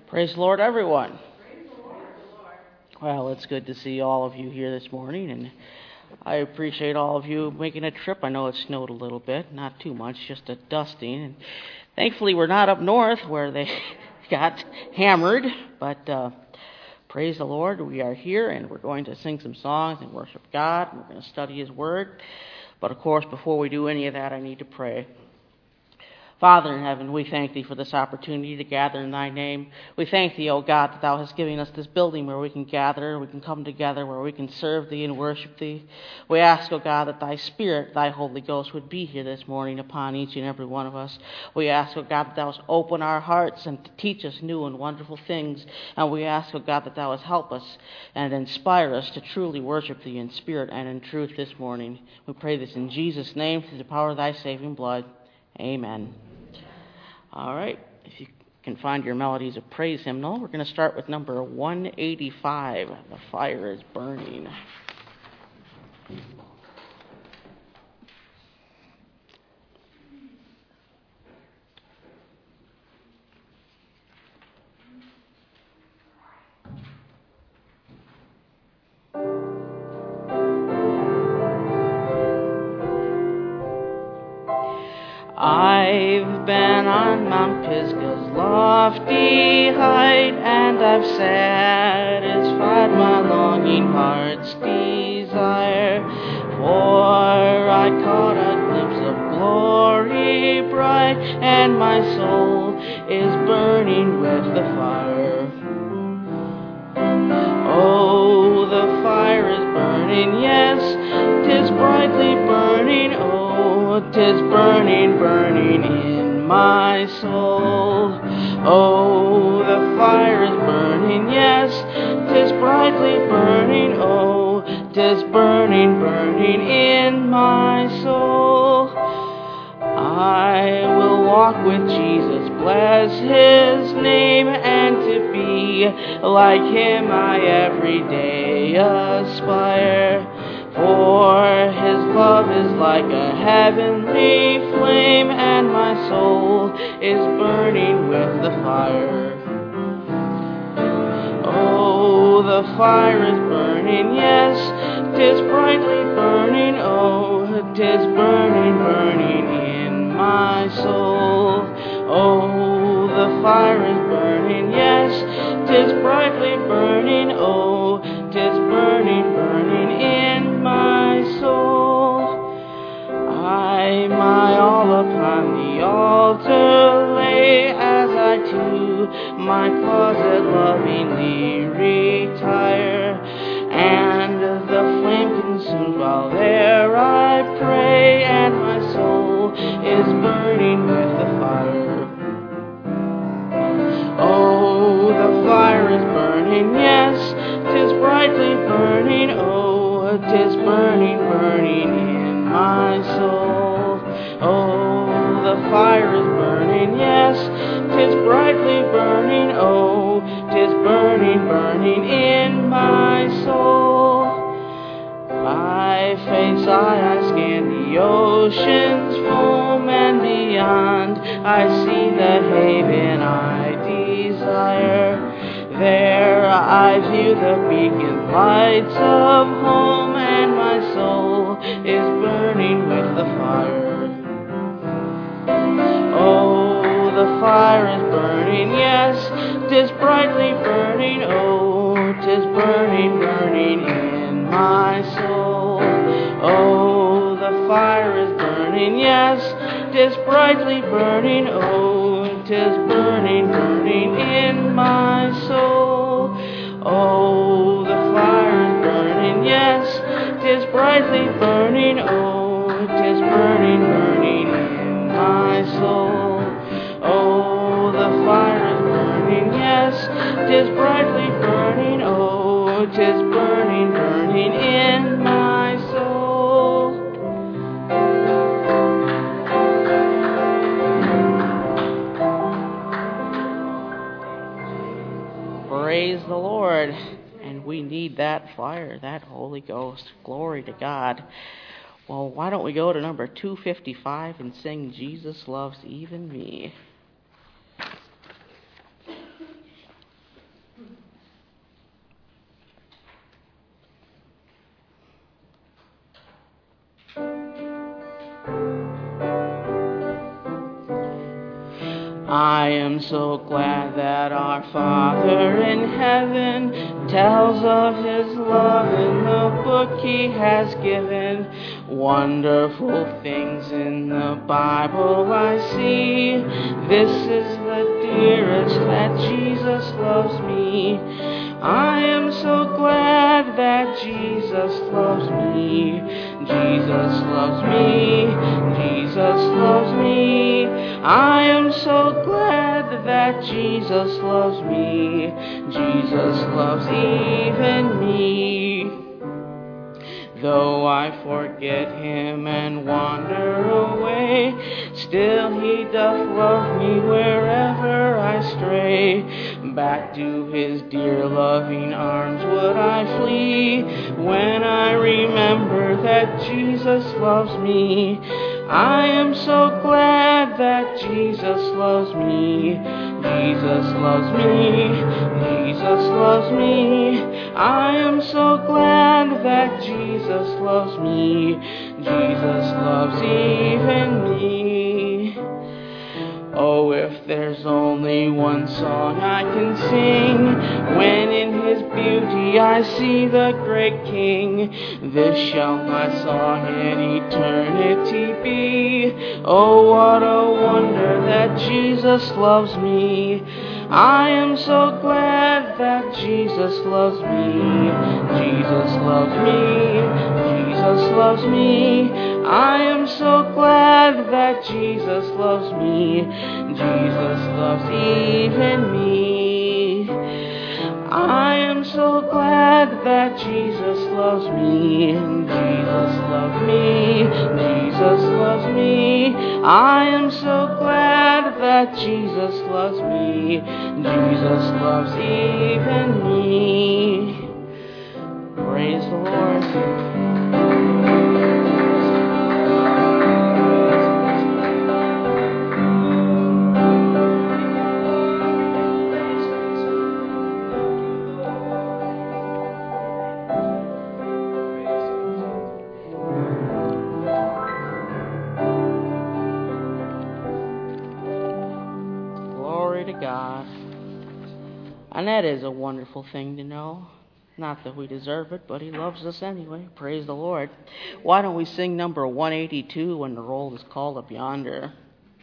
Praise the Lord, everyone. Well, it's good to see all of you here this morning, and I appreciate all of you making a trip. I know it snowed a little bit, not too much, just a dusting. And thankfully, we're not up north where they got hammered, but praise the Lord, we are here, and we're going to sing some songs and worship God, and we're going to study His Word. But of course, before we do any of that, I need to pray. Father in heaven, we thank Thee for this opportunity to gather in Thy name. We thank Thee, O God, that Thou hast given us this building where we can gather, we can come together, where we can serve Thee and worship Thee. We ask, O God, that Thy Spirit, Thy Holy Ghost, would be here this morning upon each and every one of us. We ask, O God, that Thou hast open our hearts and to teach us new and wonderful things. And we ask, O God, that Thou hast help us and inspire us to truly worship Thee in spirit and in truth this morning. We pray this in Jesus' name, through the power of Thy saving blood. Amen. All right, if you can find your melodies of praise hymnal, we're going to start with number 185, The Fire is Burning. I've been on Mount Pisgah's lofty height, and I've satisfied my longing heart's desire, for I caught a glimpse of glory bright, and my soul is burning with the fire. Oh, the fire is burning, yes, 'tis brightly burning, oh, 'tis burning, burning in my soul. Oh, the fire is burning, yes, 'tis brightly burning, oh, 'tis burning, burning in my soul. I will walk with Jesus, bless His name, and to be like Him I every day aspire. For His love is like a heavenly flame, and my soul is burning with the fire. Oh, the fire is burning, yes, 'tis brightly burning, oh, 'tis burning, burning in my soul. Oh, the fire is burning, yes, 'tis brightly burning, oh, 'tis burning, burning in my soul. I my all upon the altar lay, as I to my closet lovingly retire, and the flame consumed while there I pray, and my soul is burning with the fire. Oh, the fire is burning, yes, 'tis brightly burning, oh, 'tis burning, burning in my soul. Oh, the fire is burning, yes, 'tis brightly burning, oh, 'tis burning, burning in my soul. By faith's eye I scan the ocean's foam, and beyond I see the haven I desire. There I view the beacon lights of home, and my soul is burning with the fire. Oh, the fire is burning, yes, 'tis brightly burning, oh, 'tis burning, burning in my soul. Oh, the fire is burning, yes, 'tis brightly burning, oh, 'tis burning, burning in my soul. Oh, the fire is burning, yes, 'tis brightly burning, oh, 'tis burning, burning in my soul. Oh, the fire is burning, yes, 'tis brightly burning, oh, 'tis burning, burning in my soul. Praise the Lord. And we need that fire, that Holy Ghost. Glory to God. Well, why don't we go to number 255 and sing Jesus Loves Even Me. I am so glad that our Father in heaven tells of His love in the book He has given. Wonderful things in the Bible I see. This is the dearest that Jesus loves me. I am so glad that Jesus loves me. Jesus loves me. Jesus loves me. I am so glad that Jesus loves me. Jesus loves even me. Though I forget Him and wander away, still He doth love me wherever I stray. Back to His dear loving arms would I flee, when I remember that Jesus loves me. I am so glad that Jesus loves me. Jesus loves me. Jesus loves me. I am so glad that Jesus loves me. Jesus loves even me. Oh, if there's only one song I can sing, when in His beauty I see the great King, this shall my song in eternity be. Oh, what a wonder that Jesus loves me. I am so glad that Jesus loves me. Jesus loves me. Jesus loves me. I am so glad that Jesus loves me. Jesus loves even me. I am so glad that Jesus loves me. Jesus loves me. Jesus loves me. I am so glad that Jesus loves me. Jesus loves even me. Praise the Lord. God. And that is a wonderful thing to know. Not that we deserve it, but He loves us anyway. Praise the Lord. Why don't we sing number 182 when the roll is called up yonder?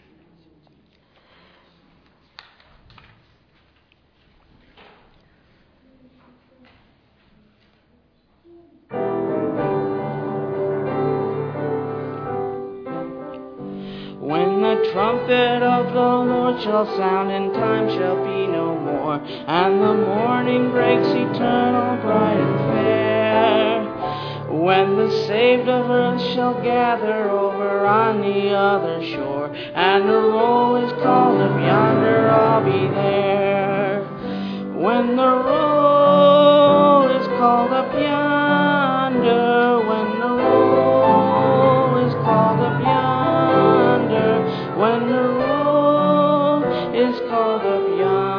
When the trumpet of the Lord shall sound, and time shall be no more, and the morning breaks eternal, bright and fair. When the saved of earth shall gather over on the other shore, and the roll is called up yonder, I'll be there. When the roll is called up yonder, when the roll is called up yonder, when the roll is called up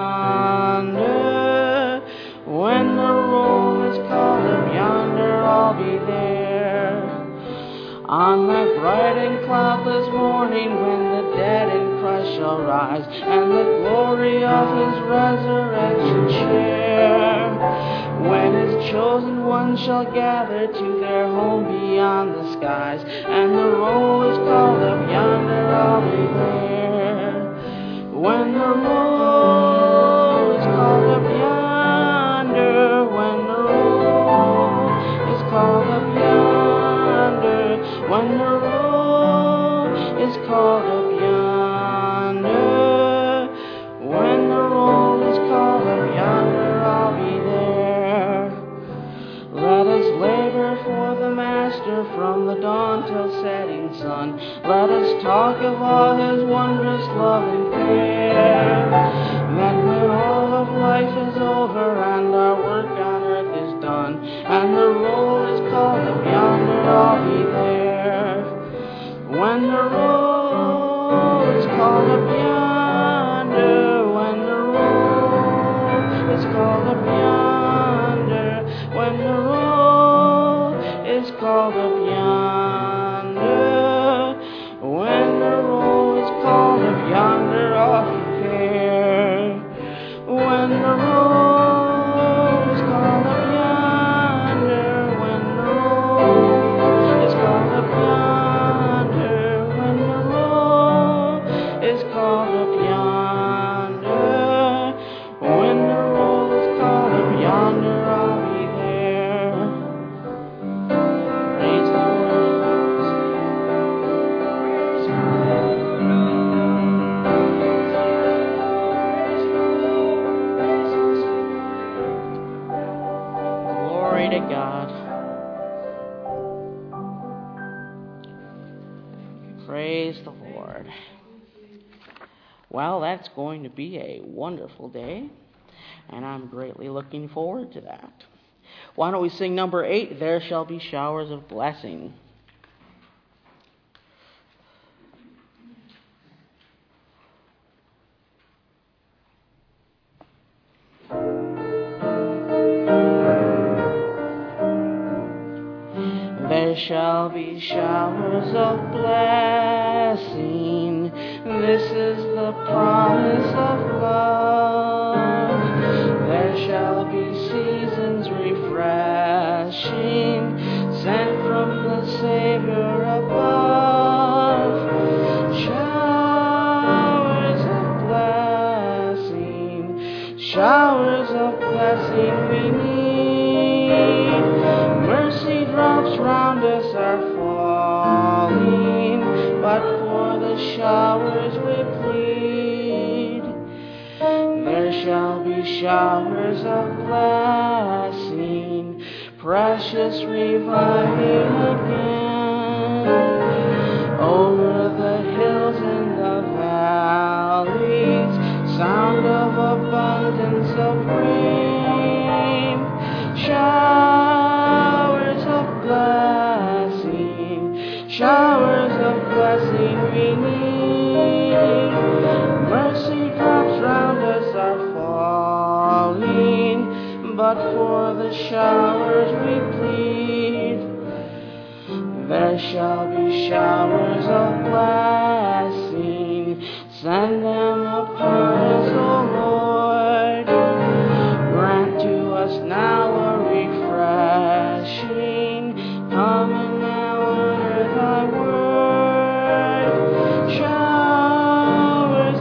yonder, when the roll is called up yonder, I'll be there. On that bright and cloudless morning, when the dead in Christ shall rise, and the glory of His resurrection share, when His chosen ones shall gather to their home beyond the skies, and the roll is called up yonder, I'll be there. When the roll is called up yonder, when the roll is called up yonder, when the roll is called up yonder, when the roll is called up yonder, I'll be there. Let us labor for the Master from the dawn till setting sun. Let us talk of all His wondrous love and care. Then when all of life is over and our work on earth is done, and the roll is called up yonder, I'll be there. When the roll is called up yonder, when the roll is called up yonder, when the roll is called up yonder, when the roll is called up yonder, I'll be Praise the Lord. Well, that's going to be a wonderful day, and I'm greatly looking forward to that. Why don't we sing number 8, There Shall Be Showers of Blessing. There shall be showers of blessing. This is the promise of love. There shall be seasons refreshing, sent from the Savior above. Showers of blessing we need. Mercy drops round us are falling, but for the showers we plead. There shall be showers of blessing, precious reviving again, over the hills and the valleys, sound of abundance of rain. Showers of blessing we need. Mercy drops round us are falling, but for the showers we plead. There shall be showers of blessing, send them upon us, O Lord. Grant to us now a refreshing, come and now honor thy word. Showers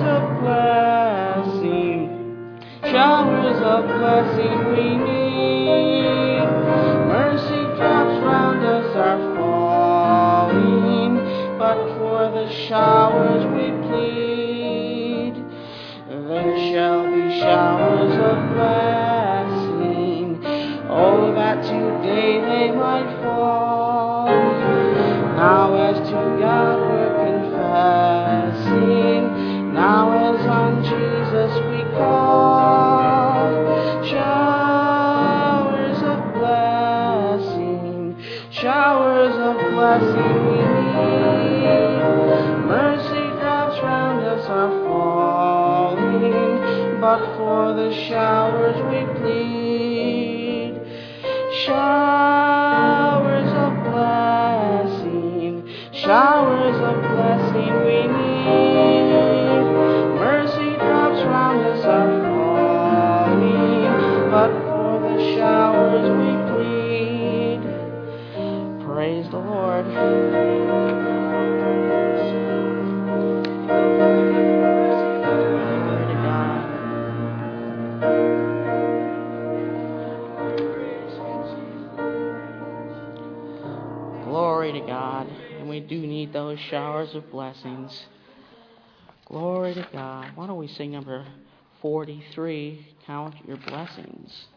of blessing we need. Mercy drops round us are falling, but for the showers we plead. There shall be showers of blessing, oh, that today they might fall. Now as to God we're confessing, now as on Jesus we call. Showers of blessing we need. Mercy drops round us are falling, but for the showers we plead. Showers of blessing we need. Mercy drops round us are falling, but for the showers we plead. Praise the Lord. Glory to God. And we do need those showers of blessings. Glory to God. Why don't we sing number 43, Count Your Blessings.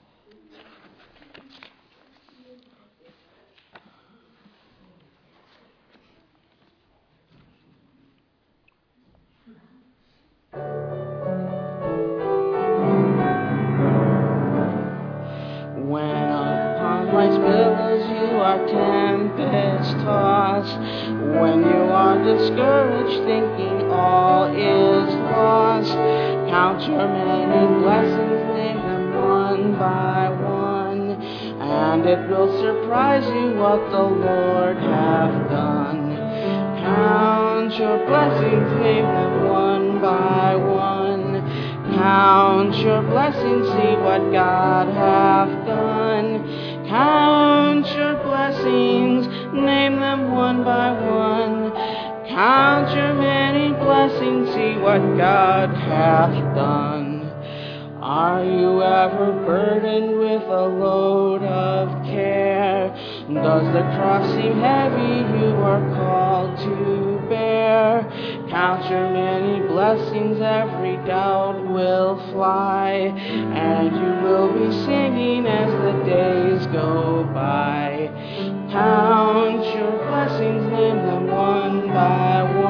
When upon life's billows you are tempest tossed, when you are discouraged thinking all is lost, count your many blessings, name them one by one, and it will surprise you what the Lord hath done. Count your blessings, name them one by one. Count your blessings, see what God hath done. Count your blessings, name them one by one. Count your many blessings, see what God hath done. Are you ever burdened with a load of care? Does the cross seem heavy you are called to bear? Count your many blessings, every doubt will fly, and you will be singing as the days go by. Count your blessings, name them one by one.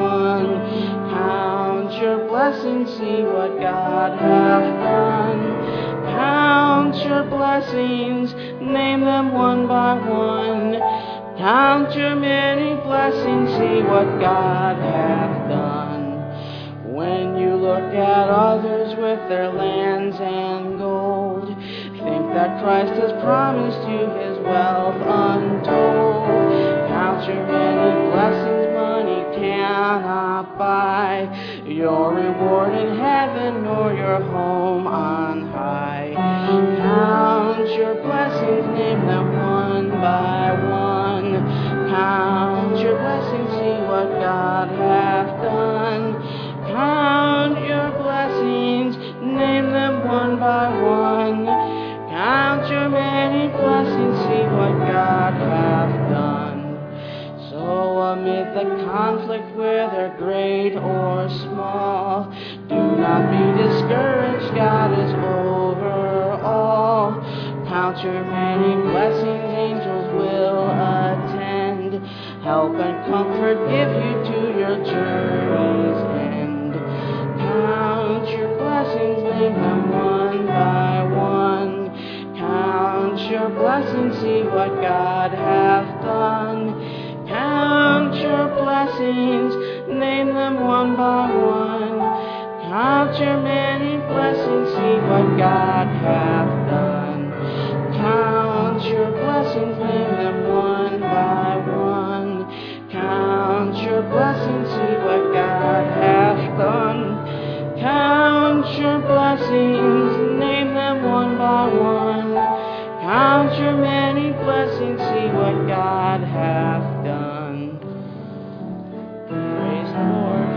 see what God hath done. Count your blessings, name them one by one. Count your many blessings, see what God hath done. When you look at others with their lands and gold, think that Christ has promised you his wealth untold. Count your many blessings, money cannot buy your reward in heaven nor your home on high. Count your blessings, name them one by one. Count your blessings, see what God hath done. Count your blessings, name them one by one. Count your many blessings, see what God hath done. So amid the conflict, whether great or small, do not be discouraged, God is over all. Count your many blessings, angels will attend, help and comfort give you to your journey's end. Count your blessings, name them one by one. Count your blessings, see what God hath done. Count your blessings, name them one by one. Count your many blessings, see what God hath done. Count your blessings, name them one by one. Count your blessings, see what God hath done. Count your blessings, name them one by one. Count your many blessings, see what God hath done. Praise the Lord.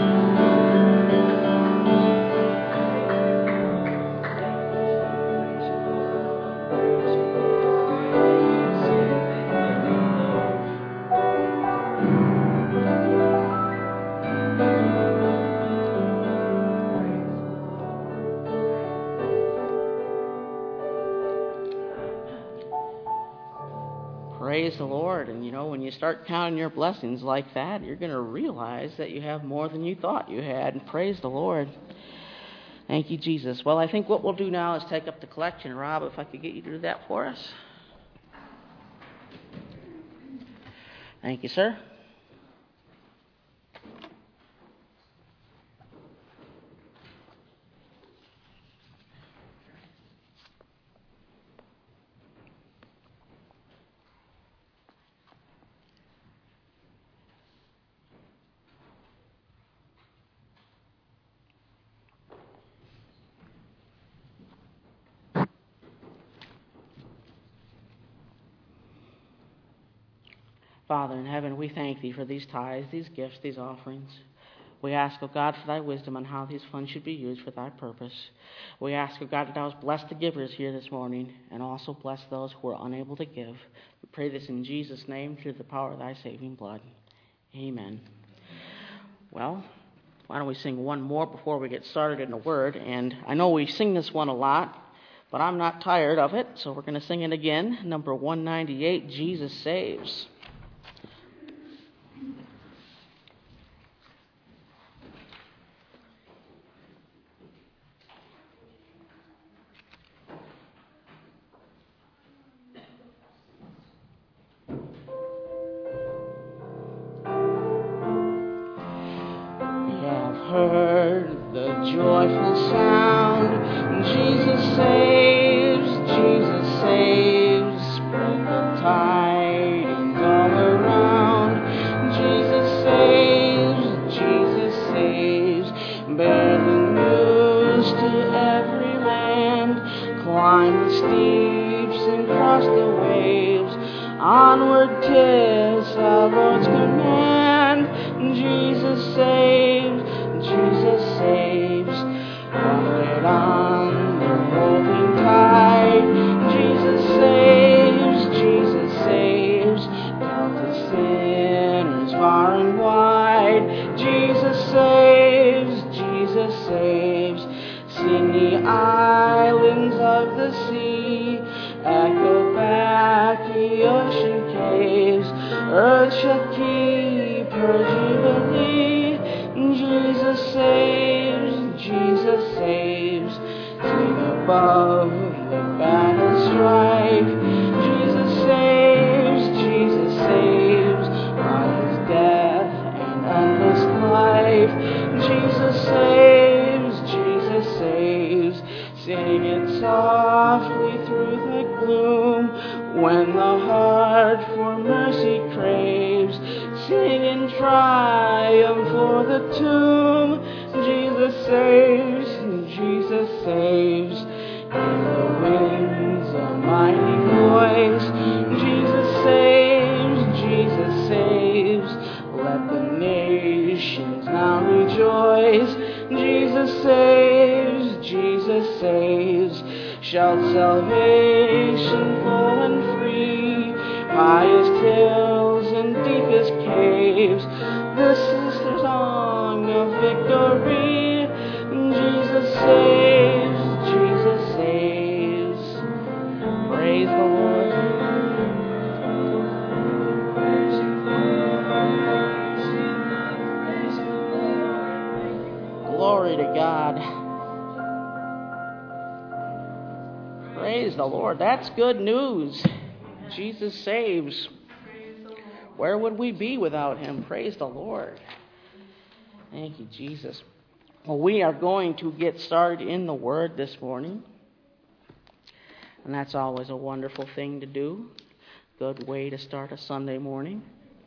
Praise the Lord. And you know, when you start counting your blessings like that, you're going to realize that you have more than you thought you had. And praise the Lord. Thank you, Jesus. Well, I think what we'll do now is take up the collection. Rob, if I could get you to do that for us. Thank you, sir. Father in heaven, we thank thee for these tithes, these gifts, these offerings. We ask, O God, for thy wisdom on how these funds should be used for thy purpose. We ask, O God, that thou hast blessed the givers here this morning and also bless those who are unable to give. We pray this in Jesus' name through the power of thy saving blood. Amen. Well, why don't we sing one more before we get started in the Word? And I know we sing this one a lot, but I'm not tired of it, so we're going to sing it again. Number 198, Jesus Saves. Heard the joyful sound, Jesus saves, Jesus saves, spread the tidings all around. Jesus saves, bear the news to every land, climb the steeps and cross the waves, onward 'tis our Lord's command. Jesus saves, Jesus saves, wafted on the rolling tide. Jesus saves, countless sinners far and wide. Jesus saves, sing the islands of the sea, echo back the ocean caves, earth shall keep her jubilee. Jesus saves, Jesus saves. Sing above the battle strife. Jesus saves by his death and endless life. Jesus saves. Sing it softly through the gloom when the heart for mercy craves. Sing in triumph for the tomb. Jesus saves. In the winds a mighty voice. Jesus saves. Let the nations now rejoice. Jesus saves. Shout salvation full and free. Highest hills and deepest caves. This is the song of victory. Jesus saves. Praise the Lord. Glory to God. Praise the Lord. That's good news. Jesus saves. Where would we be without him? Praise the Lord. Thank you, Jesus. Well, we are going to get started in the Word this morning. And that's always a wonderful thing to do. Good way to start a Sunday morning.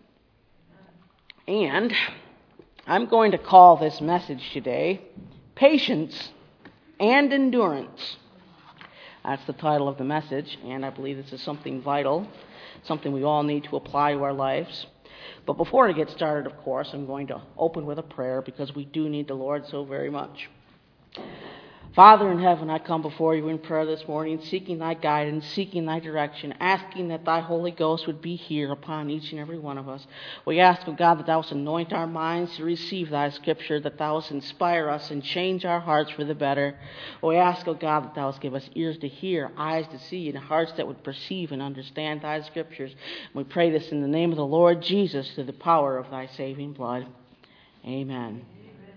And I'm going to call this message today, Patience and Endurance. That's the title of the message, and I believe this is something vital, something we all need to apply to our lives. But before I get started, of course, I'm going to open with a prayer because we do need the Lord so very much. Father in heaven, I come before you in prayer this morning, seeking thy guidance, seeking thy direction, asking that thy Holy Ghost would be here upon each and every one of us. We ask, O God, that thou wouldst anoint our minds to receive thy scripture, that thou wouldst inspire us and change our hearts for the better. We ask, O God, that thou wouldst give us ears to hear, eyes to see, and hearts that would perceive and understand thy scriptures. And we pray this in the name of the Lord Jesus, through the power of thy saving blood. Amen.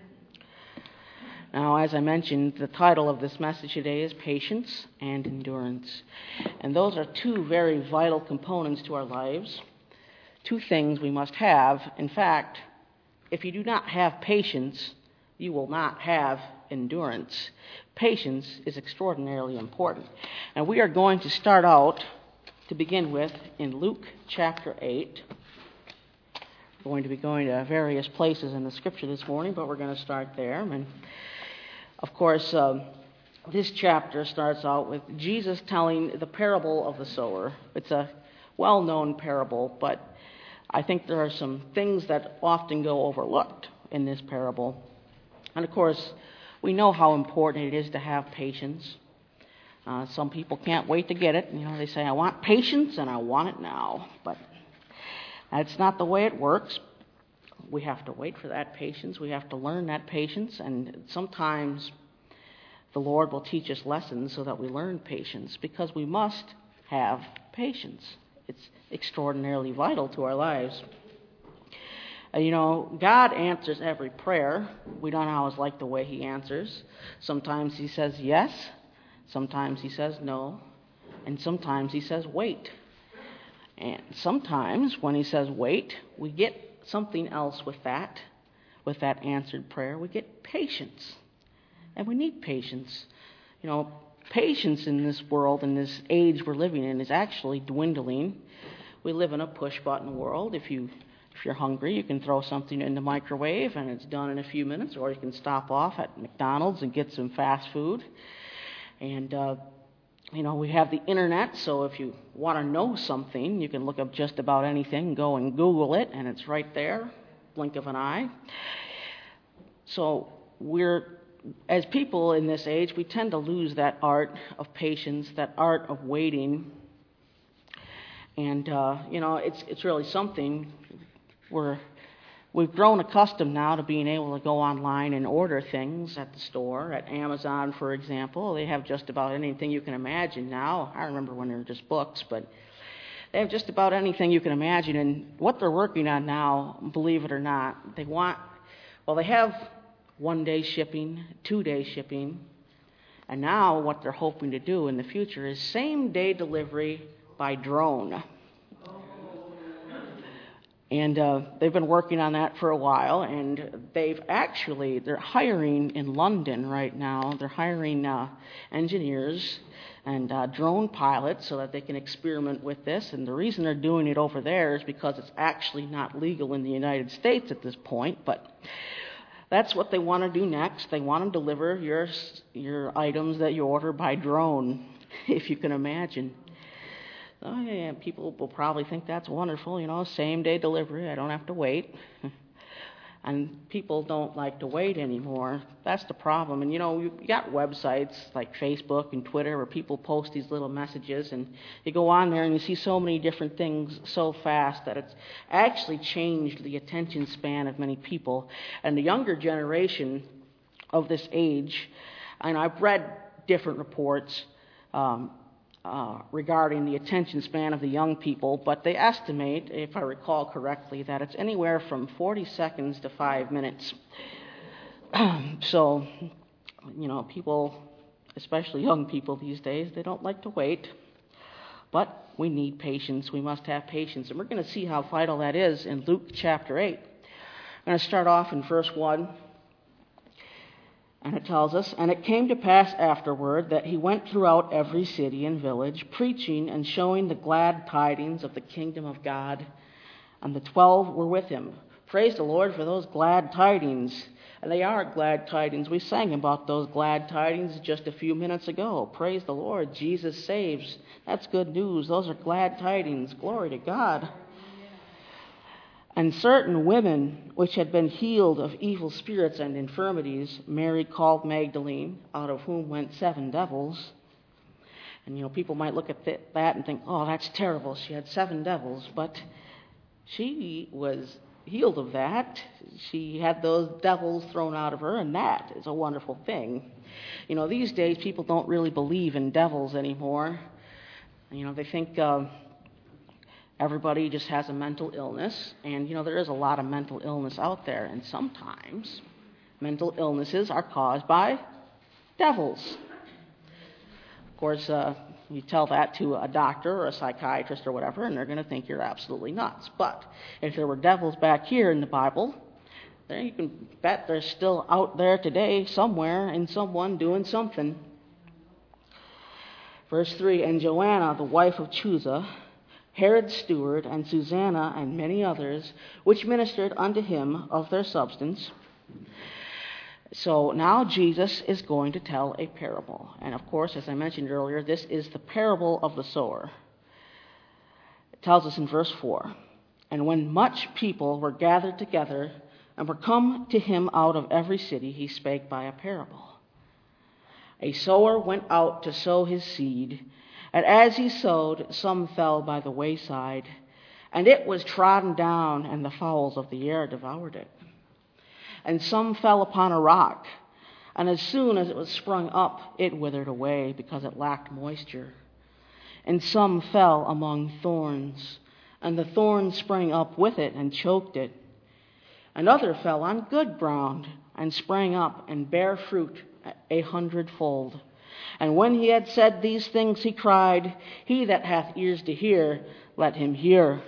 Now, as I mentioned, the title of this message today is Patience and Endurance. And those are two very vital components to our lives, two things we must have. In fact, if you do not have patience, you will not have endurance. Patience is extraordinarily important. And we are going to start out, to begin with, in Luke chapter 8. We're going to be going to various places in the scripture this morning, but we're going to start there. And of course, this chapter starts out with Jesus telling the parable of the sower. It's a well-known parable, but I think there are some things that often go overlooked in this parable. And of course, we know how important it is to have patience. Some people can't wait to get it. They say, I want patience and I want it now. But that's not the way it works. We have to wait for that patience. We have to learn that patience. And sometimes the Lord will teach us lessons so that we learn patience, because we must have patience. It's extraordinarily vital to our lives. God answers every prayer. We don't always like the way he answers. Sometimes he says yes. Sometimes he says no. And sometimes he says wait. And sometimes when he says wait, we get something else with that answered prayer. We get patience. And we need patience. Patience in this world, in this age we're living in, is actually dwindling. We live in a push-button world. If you're hungry, you can throw something in the microwave and it's done in a few minutes, or you can stop off at McDonald's and get some fast food. And we have the internet, so if you want to know something, you can look up just about anything, go and Google it, and it's right there, blink of an eye. So as people in this age, we tend to lose that art of patience, that art of waiting. And, it's really something. We've grown accustomed now to being able to go online and order things at the store. At Amazon, for example, they have just about anything you can imagine now. I remember when they were just books, but they have just about anything you can imagine. And what they're working on now, believe it or not, they have one-day shipping, two-day shipping. And now what they're hoping to do in the future is same-day delivery by drone. And they've been working on that for a while, and they're hiring in London right now. They're hiring engineers and drone pilots so that they can experiment with this. And the reason they're doing it over there is because it's actually not legal in the United States at this point, but that's what they want to do next. They want to deliver your items that you order by drone, if you can imagine. Oh, yeah, people will probably think that's wonderful, same-day delivery. I don't have to wait. And people don't like to wait anymore. That's the problem. And, you got websites like Facebook and Twitter where people post these little messages, and you go on there and you see so many different things so fast that it's actually changed the attention span of many people. And the younger generation of this age, and I've read different reports regarding the attention span of the young people, but they estimate, if I recall correctly, that it's anywhere from 40 seconds to 5 minutes. So, people, especially young people these days, they don't like to wait, but we need patience. We must have patience, and we're going to see how vital that is in Luke chapter 8. I'm going to start off in verse 1. And it tells us, "And it came to pass afterward that he went throughout every city and village, preaching and showing the glad tidings of the kingdom of God. And the 12 were with him." Praise the Lord for those glad tidings. And they are glad tidings. We sang about those glad tidings just a few minutes ago. Praise the Lord. Jesus saves. That's good news. Those are glad tidings. Glory to God. "And certain women which had been healed of evil spirits and infirmities, Mary called Magdalene, out of whom went 7 devils." And people might look at that and think, oh, that's terrible. She had 7 devils. But she was healed of that. She had those devils thrown out of her, and that is a wonderful thing. These days people don't really believe in devils anymore. They think everybody just has a mental illness, and there is a lot of mental illness out there, and sometimes mental illnesses are caused by devils. Of course, you tell that to a doctor or a psychiatrist or whatever, and they're going to think you're absolutely nuts. But if there were devils back here in the Bible, then you can bet they're still out there today somewhere and someone doing something. Verse 3, "And Joanna, the wife of Chuza, Herod's steward, and Susanna, and many others, which ministered unto him of their substance." So now Jesus is going to tell a parable. And of course, as I mentioned earlier, this is the parable of the sower. It tells us in verse 4, "And when much people were gathered together and were come to him out of every city, he spake by a parable. A sower went out to sow his seed. And as he sowed, some fell by the wayside, and it was trodden down, and the fowls of the air devoured it. And some fell upon a rock, and as soon as it was sprung up, it withered away, because it lacked moisture. And some fell among thorns, and the thorns sprang up with it and choked it. And other fell on good ground, and sprang up, and bare fruit 100-fold. And when he had said these things, he cried, He that hath ears to hear, let him hear."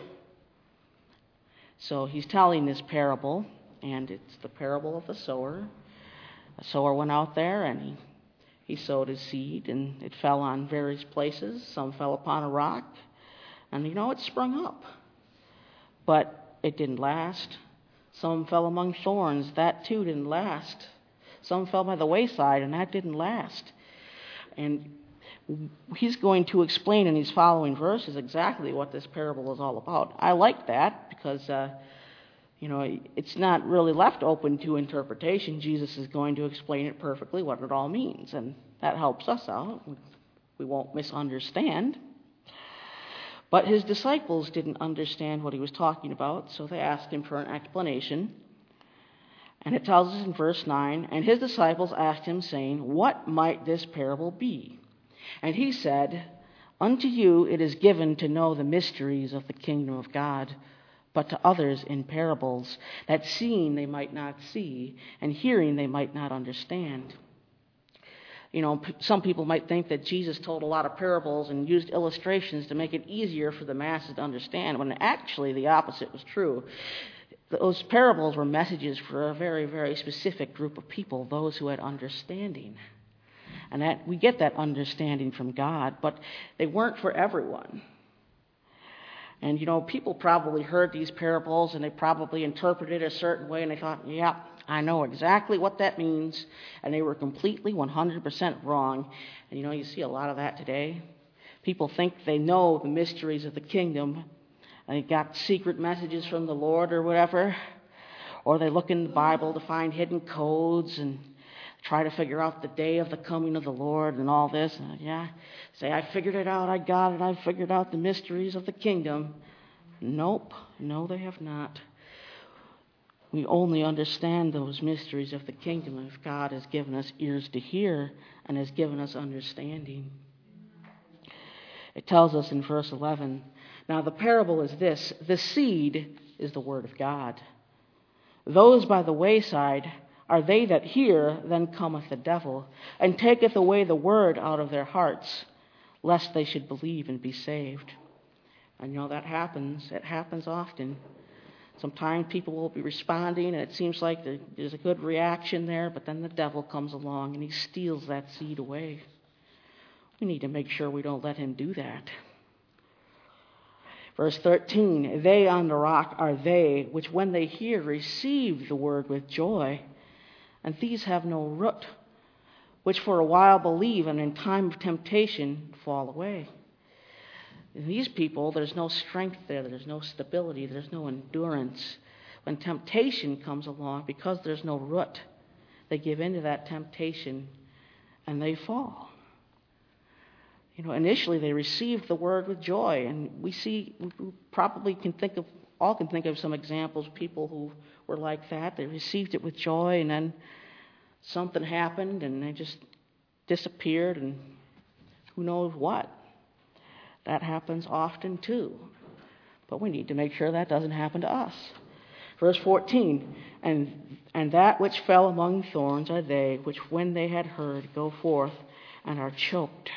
So he's telling this parable, and it's the parable of the sower. A sower went out there, and he sowed his seed, and it fell on various places. Some fell upon a rock, and it sprung up. But it didn't last. Some fell among thorns. That too didn't last. Some fell by the wayside, and that didn't last. And he's going to explain in these following verses exactly what this parable is all about. I like that because, it's not really left open to interpretation. Jesus is going to explain it perfectly, what it all means. And that helps us out. We won't misunderstand. But his disciples didn't understand what he was talking about, so they asked him for an explanation. And it tells us in verse 9, "And his disciples asked him, saying, What might this parable be? And he said, Unto you it is given to know the mysteries of the kingdom of God, but to others in parables, that seeing they might not see, and hearing they might not understand. Some people might think that Jesus told a lot of parables and used illustrations to make it easier for the masses to understand, when actually the opposite was true. Those parables were messages for a very, very specific group of people, those who had understanding. And that we get that understanding from God, but they weren't for everyone. And, people probably heard these parables and they probably interpreted it a certain way and they thought, yeah, I know exactly what that means. And they were completely 100% wrong. And, you see a lot of that today. People think they know the mysteries of the kingdom and they got secret messages from the Lord or whatever. Or they look in the Bible to find hidden codes and try to figure out the day of the coming of the Lord and all this. Say, I figured it out, I got it, I figured out the mysteries of the kingdom. Nope, no they have not. We only understand those mysteries of the kingdom if God has given us ears to hear and has given us understanding. It tells us in verse 11, now the parable is this, the seed is the word of God. Those by the wayside are they that hear, then cometh the devil, and taketh away the word out of their hearts, lest they should believe and be saved. And that happens. It happens often. Sometimes people will be responding, and it seems like there's a good reaction there, but then the devil comes along, and he steals that seed away. We need to make sure we don't let him do that. Verse 13, they on the rock are they, which when they hear receive the word with joy, and these have no root, which for a while believe, and in time of temptation fall away. In these people, there's no strength there, there's no stability, there's no endurance. When temptation comes along, because there's no root, they give in to that temptation and they fall. Initially they received the word with joy, and we probably can think of some examples of people who were like that. They received it with joy, and then something happened, and they just disappeared, and who knows what. That happens often too. But we need to make sure that doesn't happen to us. Verse 14, and that which fell among thorns are they, which when they had heard go forth and are choked.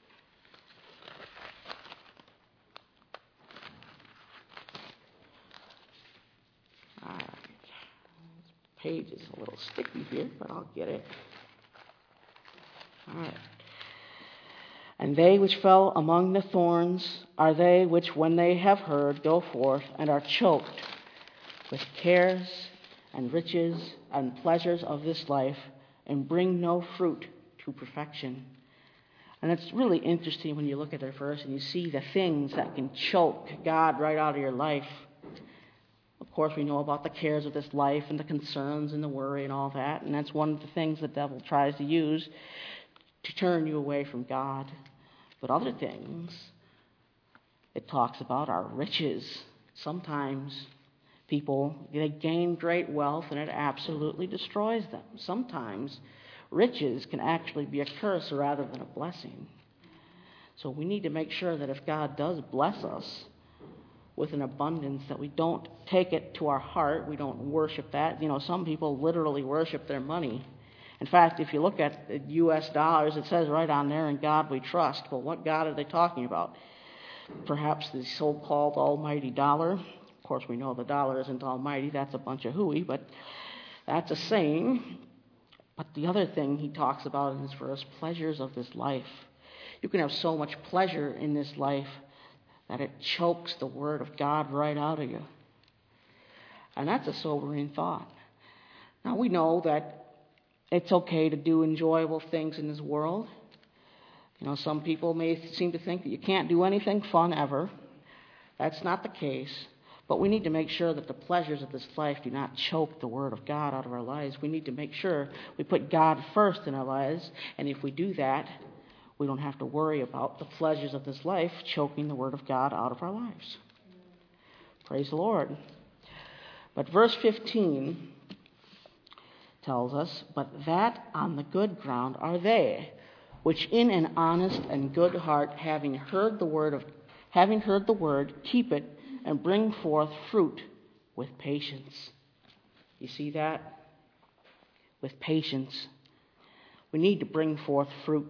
Page is a little sticky here, but I'll get it. All right. And they which fell among the thorns are they which, when they have heard, go forth and are choked with cares and riches and pleasures of this life, and bring no fruit to perfection. And it's really interesting when you look at that verse and you see the things that can choke God right out of your life. Of course, we know about the cares of this life and the concerns and the worry and all that. And that's one of the things the devil tries to use to turn you away from God. But other things it talks about are riches. Sometimes people, they gain great wealth and it absolutely destroys them. Sometimes riches can actually be a curse rather than a blessing. So we need to make sure that if God does bless us with an abundance, that we don't take it to our heart. We don't worship that. Some people literally worship their money. In fact, if you look at the U.S. dollars, it says right on there, in God we trust. Well, what God are they talking about? Perhaps the so-called almighty dollar. Of course, we know the dollar isn't almighty. That's a bunch of hooey, but that's a saying. But the other thing he talks about in this verse, pleasures of this life. You can have so much pleasure in this life that it chokes the word of God right out of you. And that's a sobering thought. Now, we know that it's okay to do enjoyable things in this world. Some people may seem to think that you can't do anything fun ever. That's not the case. But we need to make sure that the pleasures of this life do not choke the word of God out of our lives. We need to make sure we put God first in our lives. And if we do that, we don't have to worry about the pleasures of this life choking the word of God out of our lives. Praise the Lord. But verse 15 tells us, but that on the good ground are they, which in an honest and good heart, having heard the word, keep it, and bring forth fruit with patience. You see that? With patience. We need to bring forth fruit.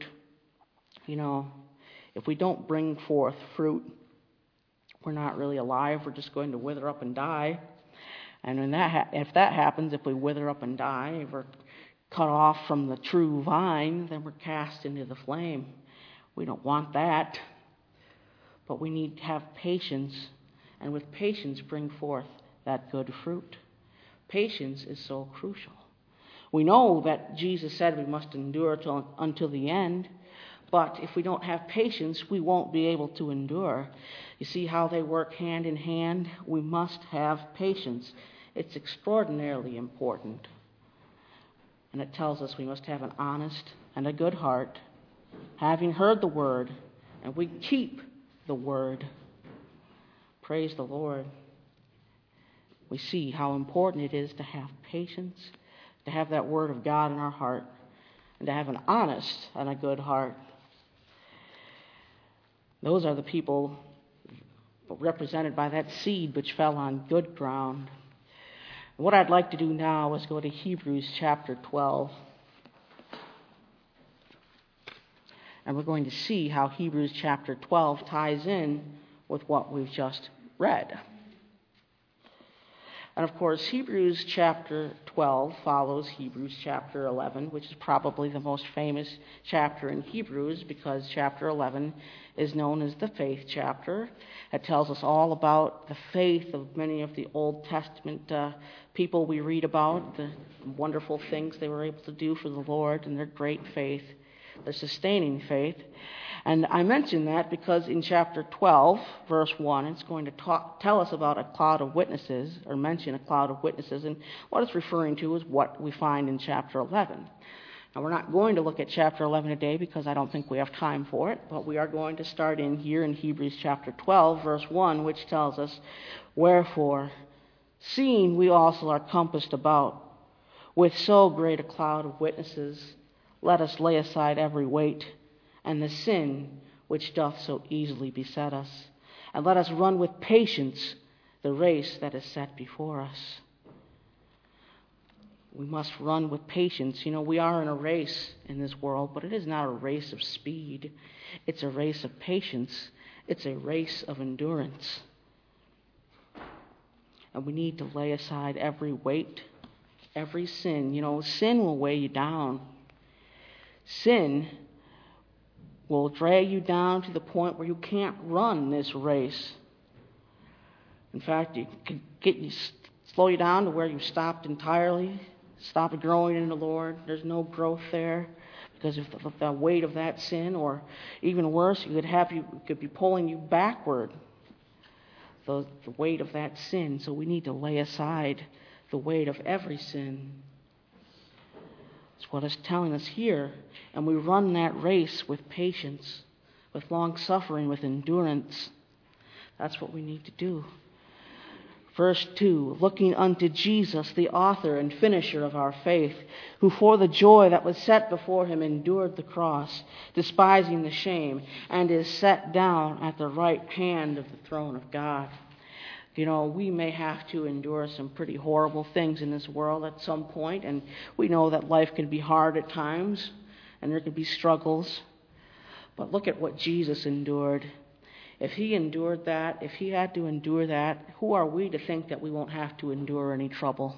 If we don't bring forth fruit, we're not really alive. We're just going to wither up and die. And if that happens, if we wither up and die, if we're cut off from the true vine, then we're cast into the flame. We don't want that. But we need to have patience, and with patience bring forth that good fruit. Patience is so crucial. We know that Jesus said we must endure until the end, but if we don't have patience, we won't be able to endure. You see how they work hand in hand? We must have patience. It's extraordinarily important. And it tells us we must have an honest and a good heart, having heard the word, and we keep the word. Praise the Lord. We see how important it is to have patience, to have that word of God in our heart, and to have an honest and a good heart. Those are the people represented by that seed which fell on good ground. What I'd like to do now is go to Hebrews chapter 12. And we're going to see how Hebrews chapter 12 ties in with what we've just read. And of course, Hebrews chapter 12 follows Hebrews chapter 11, which is probably the most famous chapter in Hebrews because chapter 11 is known as the faith chapter. It tells us all about the faith of many of the Old Testament people we read about, the wonderful things they were able to do for the Lord and their great faith, their sustaining faith. And I mention that because in chapter 12, verse 1, it's going to tell us about a cloud of witnesses, or mention a cloud of witnesses, and what it's referring to is what we find in chapter 11. Now, we're not going to look at chapter 11 today because I don't think we have time for it, but we are going to start in here in Hebrews chapter 12, verse 1, which tells us, "Wherefore, seeing we also are compassed about with so great a cloud of witnesses, let us lay aside every weight and the sin which doth so easily beset us, and let us run with patience the race that is set before us." We must run with patience. We are in a race in this world, but it is not a race of speed. It's a race of patience. It's a race of endurance. And we need to lay aside every weight, every sin. Sin will weigh you down. Sin will drag you down to the point where you can't run this race. In fact, it can slow you down to where you stopped entirely, stopped growing in the Lord. There's no growth there because of the weight of that sin, or even worse, it could be pulling you backward, the weight of that sin. So we need to lay aside the weight of every sin. That's what it's telling us here. And we run that race with patience, with long suffering, with endurance. That's what we need to do. Verse 2, "Looking unto Jesus, the author and finisher of our faith, who for the joy that was set before him endured the cross, despising the shame, and is set down at the right hand of the throne of God." We may have to endure some pretty horrible things in this world at some point, and we know that life can be hard at times, and there can be struggles. But look at what Jesus endured. If he endured that, if he had to endure that, who are we to think that we won't have to endure any trouble?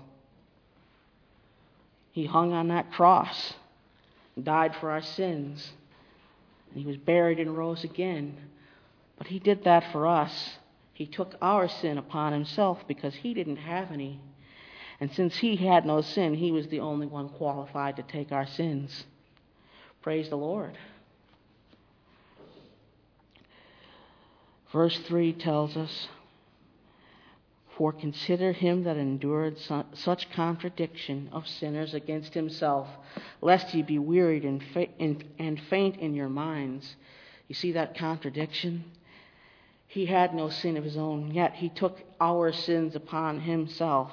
He hung on that cross, died for our sins, and he was buried and rose again. But he did that for us. He took our sin upon himself because he didn't have any. And since he had no sin, he was the only one qualified to take our sins. Praise the Lord. Verse 3 tells us, "For consider him that endured such contradiction of sinners against himself, lest ye be wearied and faint in your minds." You see that contradiction? He had no sin of his own, yet he took our sins upon himself.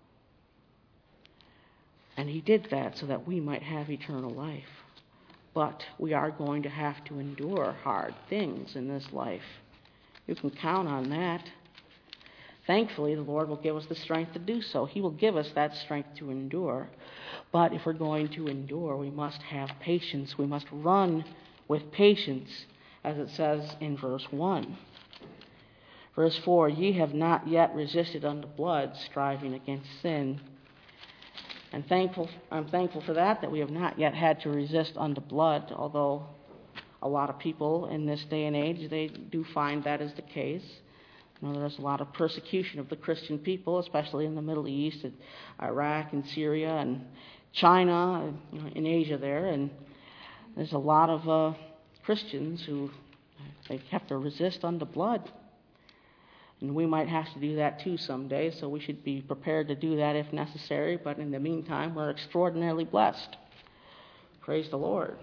And he did that so that we might have eternal life. But we are going to have to endure hard things in this life. You can count on that. Thankfully, the Lord will give us the strength to do so. He will give us that strength to endure. But if we're going to endure, we must have patience. We must run with patience, as it says in verse 1. Verse 4, ye have not yet resisted unto blood, striving against sin. I'm thankful for that we have not yet had to resist unto blood, although a lot of people in this day and age, they do find that is the case. There's a lot of persecution of the Christian people, especially in the Middle East, and Iraq and Syria and China, in Asia there, and there's a lot of Christians who they have to resist unto blood. And we might have to do that too someday, so we should be prepared to do that if necessary. But in the meantime, we're extraordinarily blessed. Praise the Lord.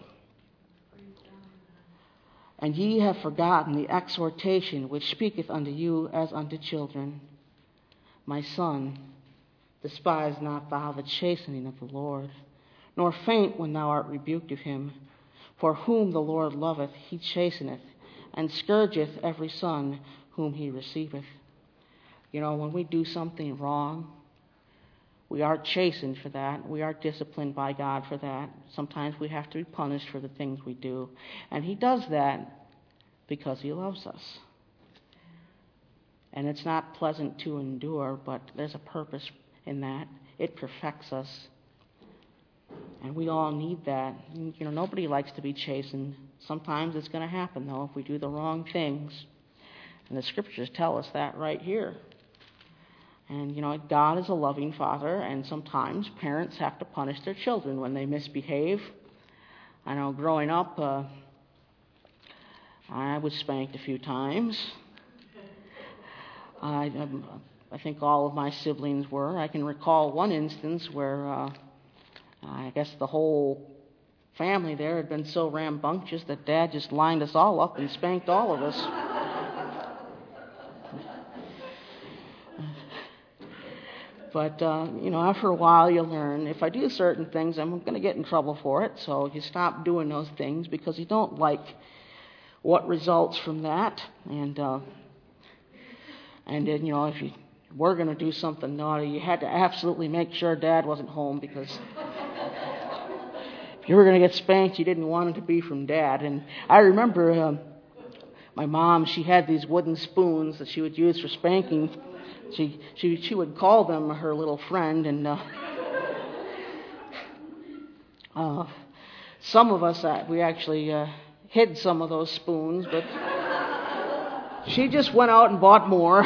And ye have forgotten the exhortation which speaketh unto you as unto children. My son, despise not thou the chastening of the Lord, nor faint when thou art rebuked of him. For whom the Lord loveth, he chasteneth, and scourgeth every son whom he receiveth. When we do something wrong, we are chastened for that. We are disciplined by God for that. Sometimes we have to be punished for the things we do. And he does that because he loves us. And it's not pleasant to endure, but there's a purpose in that. It perfects us. And we all need that. Nobody likes to be chastened. Sometimes it's going to happen, though, if we do the wrong things. And the scriptures tell us that right here. And, God is a loving Father, and sometimes parents have to punish their children when they misbehave. I know growing up, I was spanked a few times. I think all of my siblings were. I can recall one instance where I guess the whole family there had been so rambunctious that Dad just lined us all up and spanked all of us. But, after a while you learn, if I do certain things, I'm going to get in trouble for it. So you stop doing those things because you don't like what results from that. And then, if you were going to do something naughty, you had to absolutely make sure Dad wasn't home, because if you were going to get spanked, you didn't want it to be from Dad. And I remember my mom, she had these wooden spoons that she would use for spanking. She would call them her little friend, and some of us, we actually hid some of those spoons, but she just went out and bought more.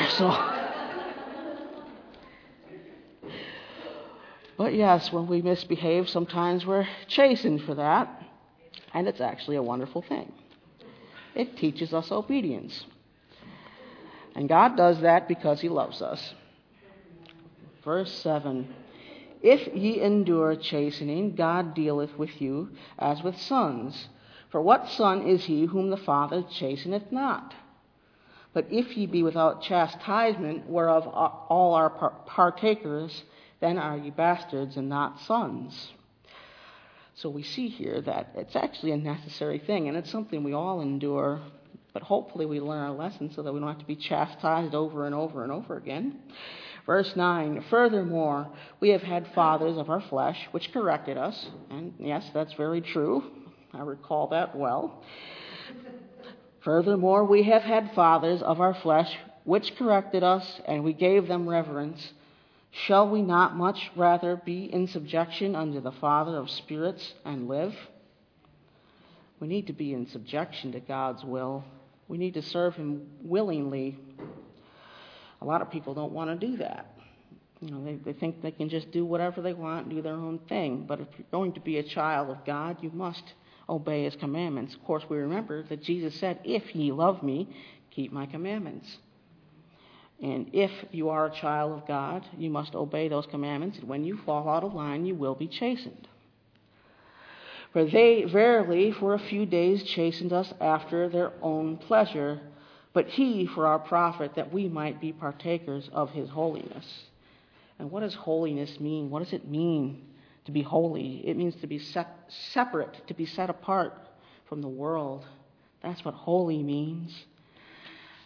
But yes, when we misbehave, sometimes we're chastened for that, and it's actually a wonderful thing. It teaches us obedience. And God does that because he loves us. Verse 7, if ye endure chastening, God dealeth with you as with sons. For what son is he whom the Father chasteneth not? But if ye be without chastisement, whereof all are partakers, then are ye bastards and not sons. So we see here that it's actually a necessary thing, and it's something we all endure. But hopefully we learn our lesson so that we don't have to be chastised over and over and over again. Verse 9, furthermore, we have had fathers of our flesh, which corrected us. And yes, that's very true. I recall that well. Furthermore, we have had fathers of our flesh, which corrected us, and we gave them reverence. Shall we not much rather be in subjection unto the Father of spirits and live? We need to be in subjection to God's will. We need to serve him willingly. A lot of people don't want to do that. They think they can just do whatever they want, do their own thing. But if you're going to be a child of God, you must obey his commandments. Of course, we remember that Jesus said, if ye love me, keep my commandments. And if you are a child of God, you must obey those commandments. And when you fall out of line, you will be chastened. For they verily for a few days chastened us after their own pleasure, but he for our profit, that we might be partakers of his holiness. And what does holiness mean? What does it mean to be holy? It means to be separate, to be set apart from the world. That's what holy means.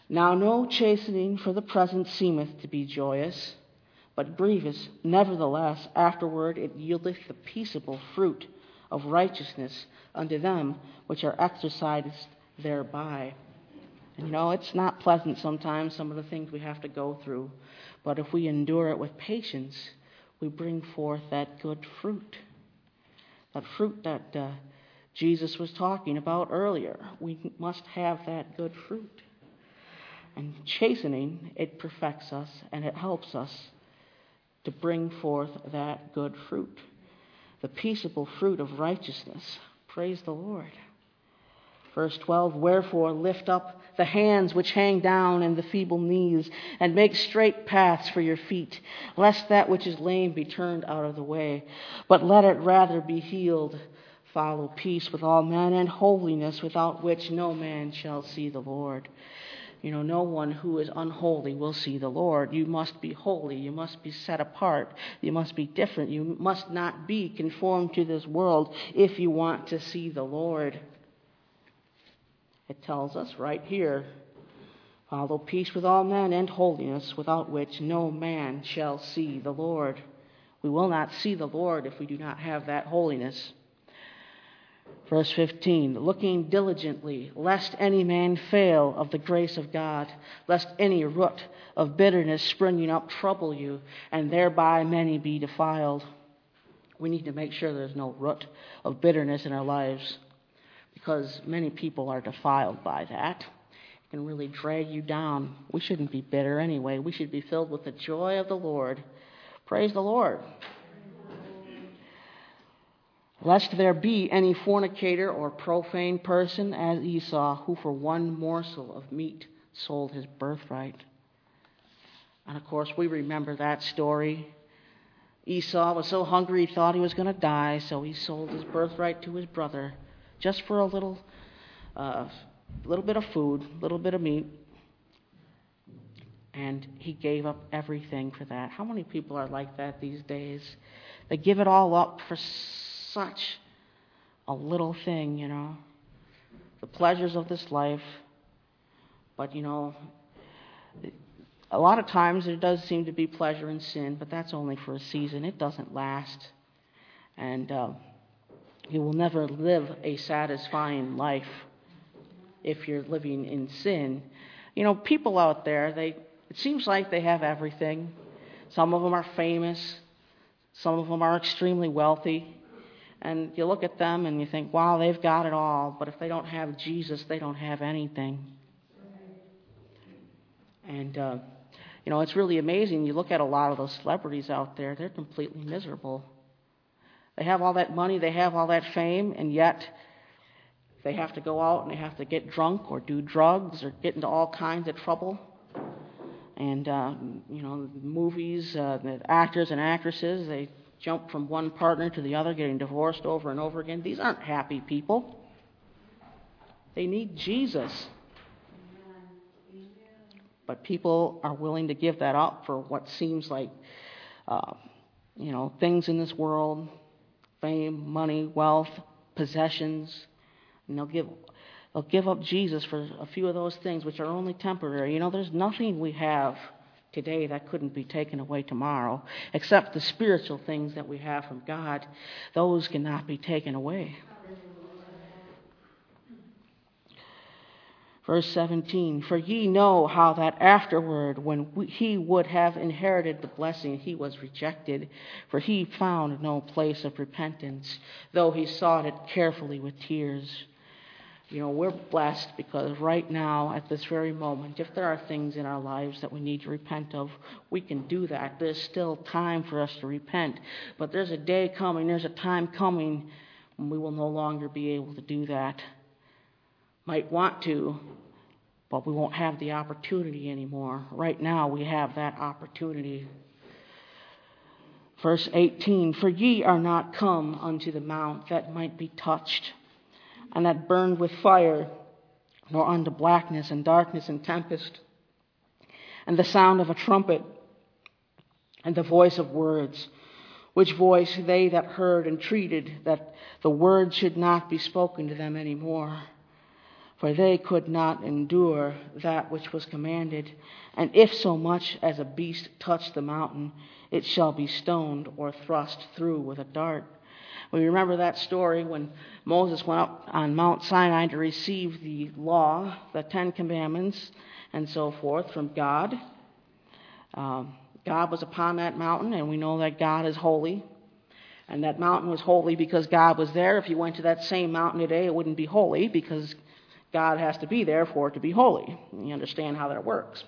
Now no chastening for the present seemeth to be joyous, but grievous. Nevertheless, afterward it yieldeth the peaceable fruit of righteousness unto them which are exercised thereby. And it's not pleasant sometimes, some of the things we have to go through. But if we endure it with patience, we bring forth that good fruit. That fruit that Jesus was talking about earlier. We must have that good fruit. And chastening, it perfects us and it helps us to bring forth that good fruit. The peaceable fruit of righteousness. Praise the Lord. Verse 12, wherefore lift up the hands which hang down and the feeble knees, and make straight paths for your feet, lest that which is lame be turned out of the way, but let it rather be healed. Follow peace with all men and holiness, without which no man shall see the Lord. No one who is unholy will see the Lord. You must be holy. You must be set apart. You must be different. You must not be conformed to this world if you want to see the Lord. It tells us right here, follow peace with all men and holiness, without which no man shall see the Lord. We will not see the Lord if we do not have that holiness. Verse 15, looking diligently, lest any man fail of the grace of God, lest any root of bitterness springing up trouble you, and thereby many be defiled. We need to make sure there's no root of bitterness in our lives, because many people are defiled by that. It can really drag you down. We shouldn't be bitter anyway. We should be filled with the joy of the Lord. Praise the Lord. Lest there be any fornicator or profane person as Esau, who for one morsel of meat sold his birthright. And of course, we remember that story. Esau was so hungry he thought he was going to die, so he sold his birthright to his brother just for a little bit of food, a little bit of meat. And he gave up everything for that. How many people are like that these days? They give it all up for such a little thing, the pleasures of this life. But, a lot of times there does seem to be pleasure in sin, but that's only for a season. It doesn't last. And you will never live a satisfying life if you're living in sin. People out there, it seems like they have everything. Some of them are famous. Some of them are extremely wealthy. And you look at them and you think, wow, they've got it all. But if they don't have Jesus, they don't have anything. And, it's really amazing. You look at a lot of those celebrities out there, they're completely miserable. They have all that money, they have all that fame, and yet they have to go out and they have to get drunk or do drugs or get into all kinds of trouble. And, movies, the actors and actresses, they jump from one partner to the other, getting divorced over and over again. These aren't happy people. They need Jesus. But people are willing to give that up for what seems like, things in this world, fame, money, wealth, possessions. And they'll give up Jesus for a few of those things, which are only temporary. There's nothing we have today that couldn't be taken away tomorrow, except the spiritual things that we have from God. Those cannot be taken away. Verse 17, for ye know how that afterward, when he would have inherited the blessing, he was rejected, for he found no place of repentance, though he sought it carefully with tears. We're blessed because right now, at this very moment, if there are things in our lives that we need to repent of, we can do that. There's still time for us to repent. But there's a day coming, there's a time coming when we will no longer be able to do that. Might want to, but we won't have the opportunity anymore. Right now, we have that opportunity. Verse 18, for ye are not come unto the mount that might be touched, and that burned with fire, nor unto blackness and darkness and tempest, and the sound of a trumpet, and the voice of words, which voice they that heard entreated that the word should not be spoken to them any more. For they could not endure that which was commanded. And if so much as a beast touch the mountain, it shall be stoned or thrust through with a dart. We remember that story when Moses went up on Mount Sinai to receive the law, the Ten Commandments, and so forth from God. God was upon that mountain, and we know that God is holy. And that mountain was holy because God was there. If you went to that same mountain today, it wouldn't be holy because God has to be there for it to be holy. You understand how that works.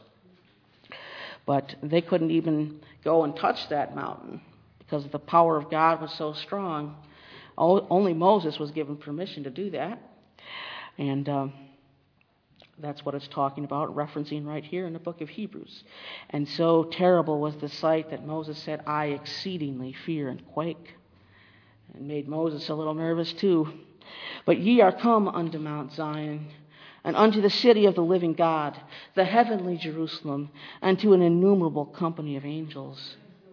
But they couldn't even go and touch that mountain because the power of God was so strong. Only Moses was given permission to do that. And that's what it's talking about, referencing right here in the book of Hebrews. And so terrible was the sight that Moses said, I exceedingly fear and quake. And made Moses a little nervous too. But ye are come unto Mount Zion, and unto the city of the living God, the heavenly Jerusalem, and to an innumerable company of angels.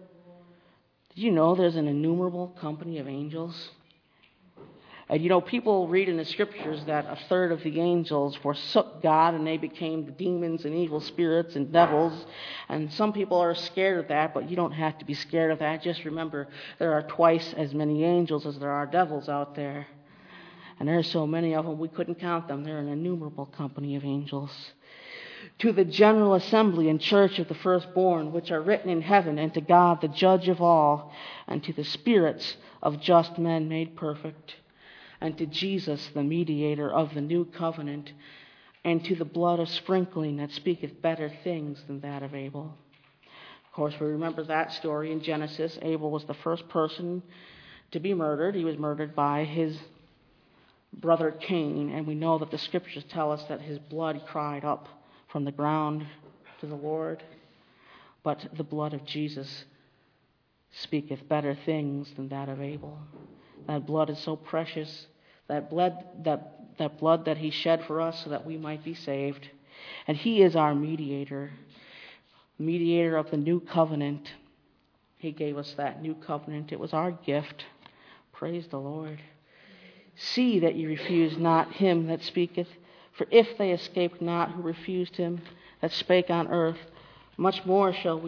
Did you know there's an innumerable company of angels? And you know, people read in the scriptures that a third of the angels forsook God and they became the demons and evil spirits and devils. And some people are scared of that, but you don't have to be scared of that. Just remember, there are twice as many angels as there are devils out there. And there are so many of them, we couldn't count them. They're an innumerable company of angels. To the general assembly and church of the firstborn, which are written in heaven, and to God, the judge of all, and to the spirits of just men made perfect, and to Jesus, the mediator of the new covenant, and to the blood of sprinkling that speaketh better things than that of Abel. Of course, we remember that story in Genesis. Abel was the first person to be murdered. He was murdered by his brother Cain, and we know that the scriptures tell us that his blood cried up from the ground to the Lord. But the blood of Jesus speaketh better things than that of Abel. That blood is so precious. That blood that he shed for us so that we might be saved. And he is our mediator of the new covenant. He gave us that new covenant. It was our gift. Praise the Lord. See that ye refuse not him that speaketh. For if they escaped not who refused him that spake on earth, much more shall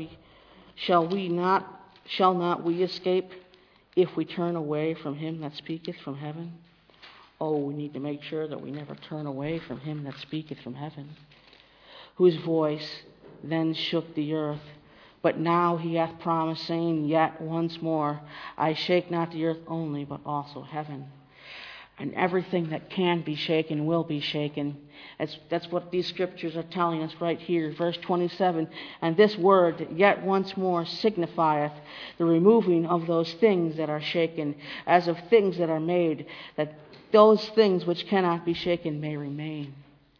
not we escape if we turn away from him that speaketh from heaven? Oh, we need to make sure that we never turn away from him that speaketh from heaven, whose voice then shook the earth. But now he hath promised, saying, Yet once more, I shake not the earth only, but also heaven. And everything that can be shaken will be shaken. That's what these scriptures are telling us right here. Verse 27, and this word, yet once more, signifieth the removing of those things that are shaken, as of things that are made, that those things which cannot be shaken may remain.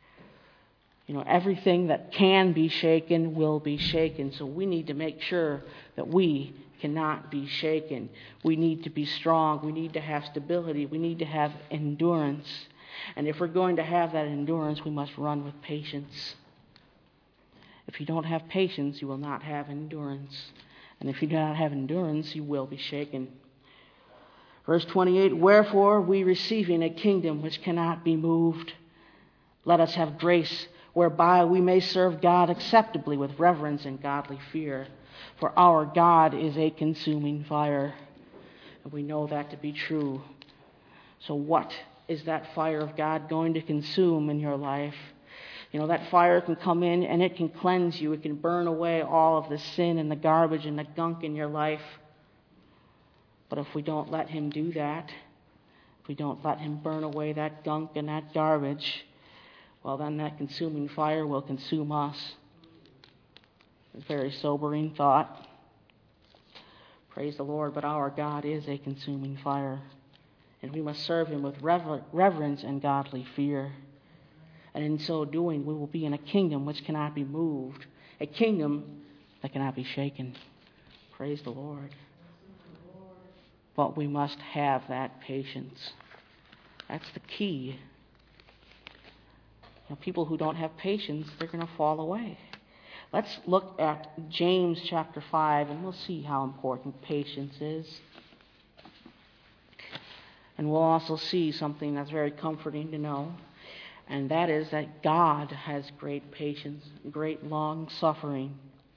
You know, everything that can be shaken will be shaken. So we need to make sure that we cannot be shaken. We need to be strong. We need to have stability. We need to have endurance. And if we're going to have that endurance, we must run with patience. If you don't have patience, you will not have endurance. And if you do not have endurance, you will be shaken. Verse 28, wherefore we receiving a kingdom which cannot be moved, let us have grace whereby we may serve God acceptably with reverence and godly fear. For our God is a consuming fire. And we know that to be true. So what is that fire of God going to consume in your life? You know, that fire can come in and it can cleanse you. It can burn away all of the sin and the garbage and the gunk in your life. But if we don't let him do that, if we don't let him burn away that gunk and that garbage, well, then that consuming fire will consume us. It's a very sobering thought. Praise the Lord, but our God is a consuming fire. And we must serve him with reverence and godly fear. And in so doing, we will be in a kingdom which cannot be moved, a kingdom that cannot be shaken. Praise the Lord. But we must have that patience. That's the key. You know, people who don't have patience, they're going to fall away. Let's look at James chapter 5, and we'll see how important patience is. And we'll also see something that's very comforting to know. And that is that God has great patience, great long suffering.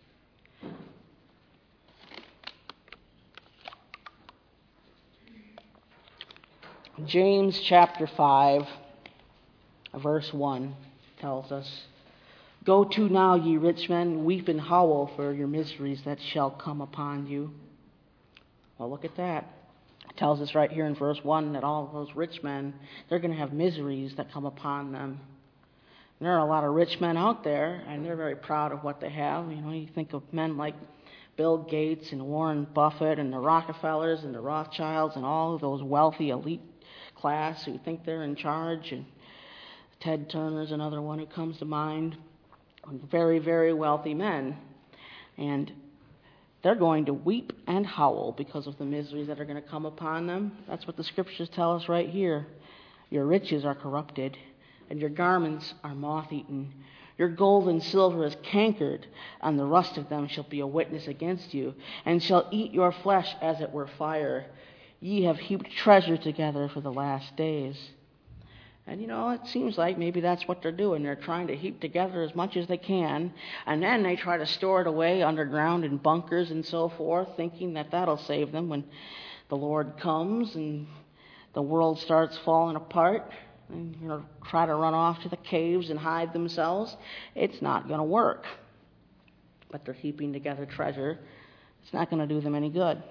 James chapter 5, verse 1 tells us, "Go to now, ye rich men, weep and howl for your miseries that shall come upon you." Well, look at that. It tells us right here in verse 1 that all of those rich men, they're going to have miseries that come upon them. And there are a lot of rich men out there, and they're very proud of what they have. You know, you think of men like Bill Gates and Warren Buffett and the Rockefellers and the Rothschilds and all of those wealthy elite class who think they're in charge. And Ted Turner's another one who comes to mind. Very, very wealthy men. And they're going to weep and howl because of the miseries that are going to come upon them. That's what the scriptures tell us right here. Your riches are corrupted, and your garments are moth-eaten. Your gold and silver is cankered, and the rust of them shall be a witness against you, and shall eat your flesh as it were fire. Ye have heaped treasure together for the last days. And, you know, it seems like maybe that's what they're doing. They're trying to heap together as much as they can, and then they try to store it away underground in bunkers and so forth, thinking that that'll save them when the Lord comes and the world starts falling apart, and, you know, try to run off to the caves and hide themselves. It's not going to work. But they're heaping together treasure. It's not going to do them any good.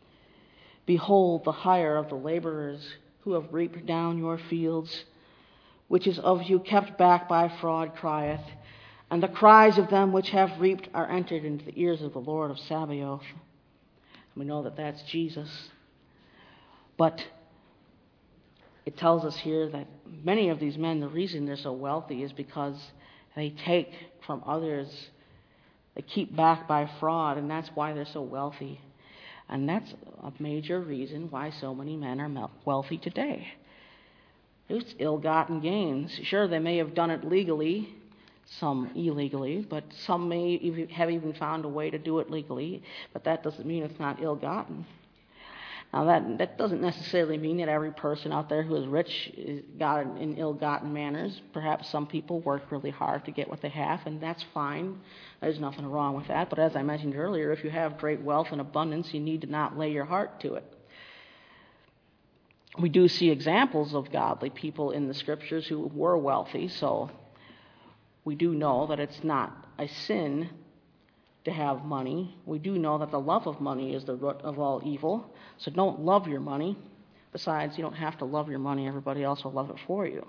Behold, the hire of the laborers who have reaped down your fields, which is of you kept back by fraud, crieth, and the cries of them which have reaped are entered into the ears of the Lord of Sabaoth. We know that that's Jesus. But it tells us here that many of these men, the reason they're so wealthy is because they take from others. They keep back by fraud, and that's why they're so wealthy. And that's a major reason why so many men are wealthy today. It's ill-gotten gains. Sure, they may have done it legally, some illegally, but some may have even found a way to do it legally, but that doesn't mean it's not ill-gotten. Now, that doesn't necessarily mean that every person out there who is rich got it in ill-gotten manners. Perhaps some people work really hard to get what they have, and that's fine. There's nothing wrong with that. But as I mentioned earlier, if you have great wealth and abundance, you need to not lay your heart to it. We do see examples of godly people in the scriptures who were wealthy, so we do know that it's not a sin to have money. We do know that the love of money is the root of all evil, so don't love your money. Besides, you don't have to love your money. Everybody else will love it for you.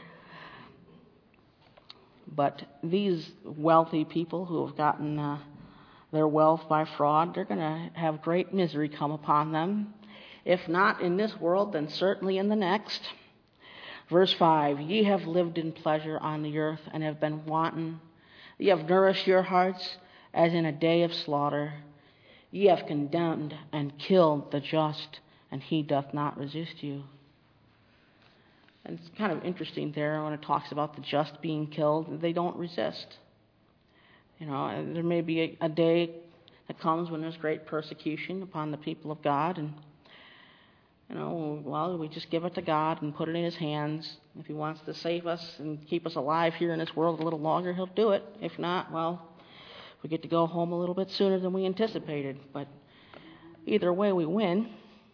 But these wealthy people who have gotten their wealth by fraud, they're going to have great misery come upon them. If not in this world, then certainly in the next. Verse 5, ye have lived in pleasure on the earth and have been wanton. Ye have nourished your hearts as in a day of slaughter. Ye have condemned and killed the just, and he doth not resist you. And it's kind of interesting there when it talks about the just being killed. They don't resist. You know, there may be a day that comes when there's great persecution upon the people of God, and you know, well, we just give it to God and put it in his hands. If he wants to save us and keep us alive here in this world a little longer, he'll do it. If not, well, we get to go home a little bit sooner than we anticipated. But either way, we win.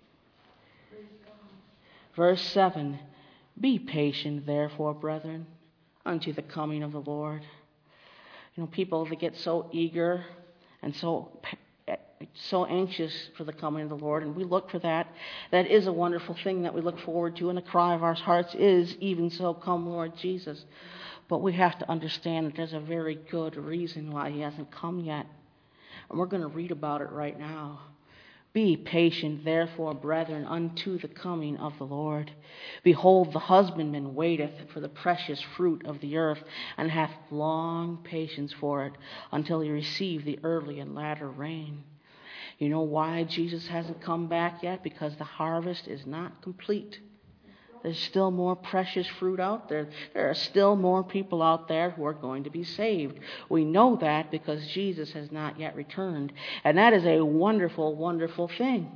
Verse 7, be patient, therefore, brethren, unto the coming of the Lord. You know, people that get so eager and so anxious for the coming of the Lord, and we look for that. That is a wonderful thing that we look forward to, and the cry of our hearts is, even so, come Lord Jesus. But we have to understand that there's a very good reason why he hasn't come yet. And we're going to read about it right now. Be patient, therefore, brethren, unto the coming of the Lord. Behold, the husbandman waiteth for the precious fruit of the earth, and hath long patience for it, until he receive the early and latter rain. You know why Jesus hasn't come back yet? Because the harvest is not complete. There's still more precious fruit out there. There are still more people out there who are going to be saved. We know that because Jesus has not yet returned. And that is a wonderful, wonderful thing.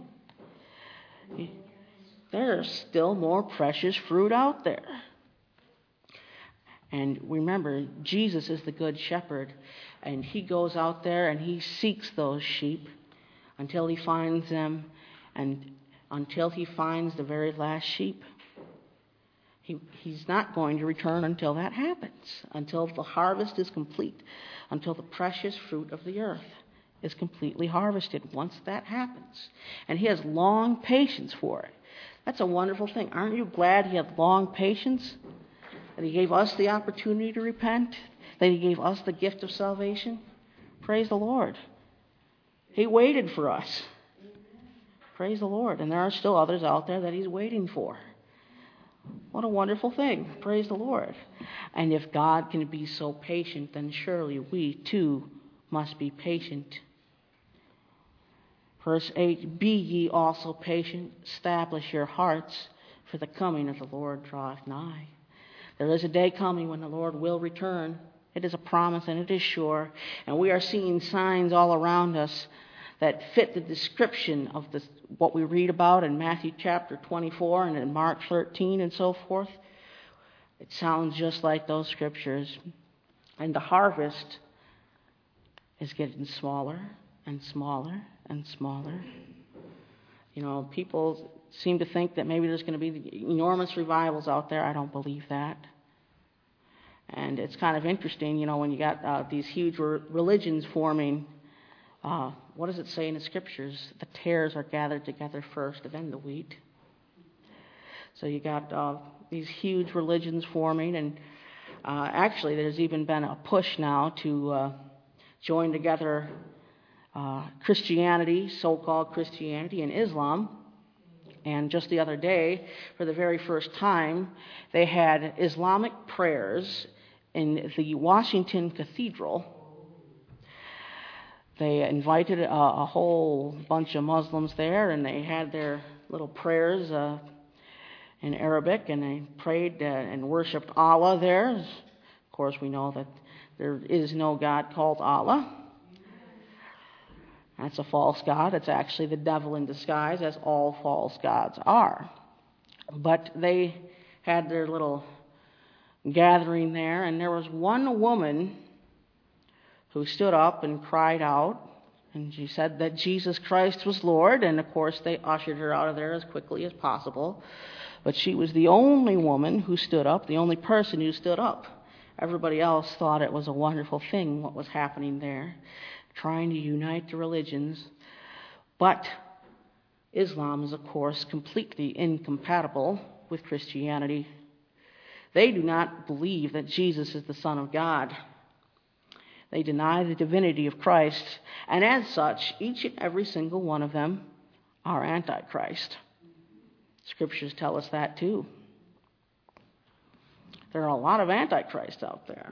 There are still more precious fruit out there. And remember, Jesus is the good shepherd, and he goes out there and he seeks those sheep until he finds them, and until he finds the very last sheep. He's not going to return until that happens, until the harvest is complete, until the precious fruit of the earth is completely harvested. Once that happens, and he has long patience for it. That's a wonderful thing. Aren't you glad he had long patience? That he gave us the opportunity to repent? That he gave us the gift of salvation? Praise the Lord. He waited for us. Praise the Lord. And there are still others out there that he's waiting for. What a wonderful thing. Praise the Lord. And if God can be so patient, then surely we too must be patient. Verse 8, be ye also patient, establish your hearts, for the coming of the Lord draweth nigh. There is a day coming when the Lord will return. It is a promise and it is sure. And we are seeing signs all around us that fit the description of what we read about in Matthew chapter 24 and in Mark 13 and so forth. It sounds just like those scriptures. And the harvest is getting smaller and smaller and smaller. You know, people seem to think that maybe there's going to be enormous revivals out there. I don't believe that. And it's kind of interesting, you know, when you got these huge religions forming. What does it say in the scriptures? The tares are gathered together first, and then the wheat. So you got these huge religions forming, and actually there's even been a push now to join together Christianity, so-called Christianity, and Islam. And just the other day, for the very first time, they had Islamic prayers in the Washington Cathedral. They invited a whole bunch of Muslims there, and they had their little prayers in Arabic, and they prayed and worshipped Allah there. Of course, we know that there is no God called Allah. That's a false god. It's actually the devil in disguise, as all false gods are. But they had their little gathering there, and there was one woman who stood up and cried out, and she said that Jesus Christ was Lord, and of course they ushered her out of there as quickly as possible. But she was the only woman who stood up, the only person who stood up. Everybody else thought it was a wonderful thing what was happening there, trying to unite the religions. But Islam is, of course, completely incompatible with Christianity. They do not believe that Jesus is the Son of God. They deny the divinity of Christ, and as such, each and every single one of them are Antichrist. Scriptures tell us that too. There are a lot of Antichrists out there.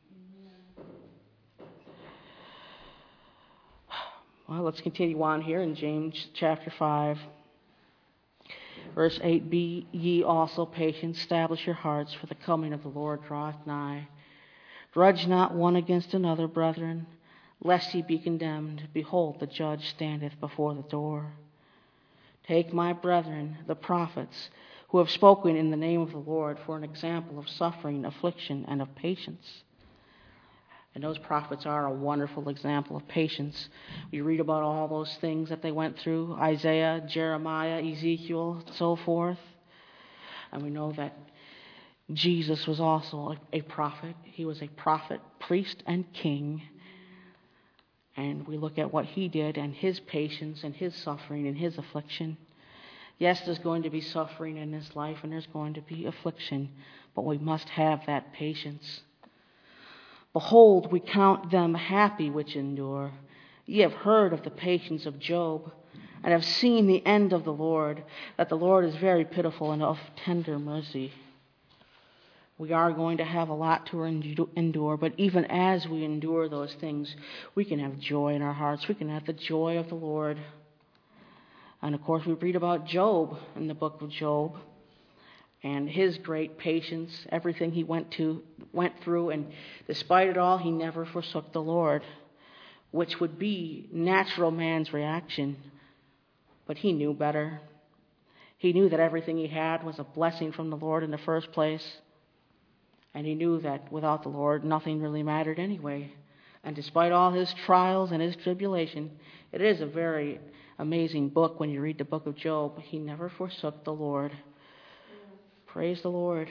Well, let's continue on here in James chapter 5. Verse 8, be ye also patient, establish your hearts, for the coming of the Lord draweth nigh. Grudge not one against another, brethren, lest ye be condemned. Behold, the judge standeth before the door. Take my brethren, the prophets, who have spoken in the name of the Lord, for an example of suffering, affliction, and of patience. And those prophets are a wonderful example of patience. We read about all those things that they went through, Isaiah, Jeremiah, Ezekiel, and so forth. And we know that Jesus was also a prophet. He was a prophet, priest, and king. And we look at what he did and his patience and his suffering and his affliction. Yes, there's going to be suffering in this life and there's going to be affliction, but we must have that patience. Behold, we count them happy which endure. Ye have heard of the patience of Job, and have seen the end of the Lord, that the Lord is very pitiful and of tender mercy. We are going to have a lot to endure, but even as we endure those things, we can have joy in our hearts. We can have the joy of the Lord. And of course, we read about Job in the book of Job and his great patience, everything he went through, and despite it all, he never forsook the Lord, which would be natural man's reaction. But he knew better. He knew that everything he had was a blessing from the Lord in the first place. And he knew that without the Lord, nothing really mattered anyway. And despite all his trials and his tribulation, it is a very amazing book when you read the book of Job. He never forsook the Lord. Praise the Lord.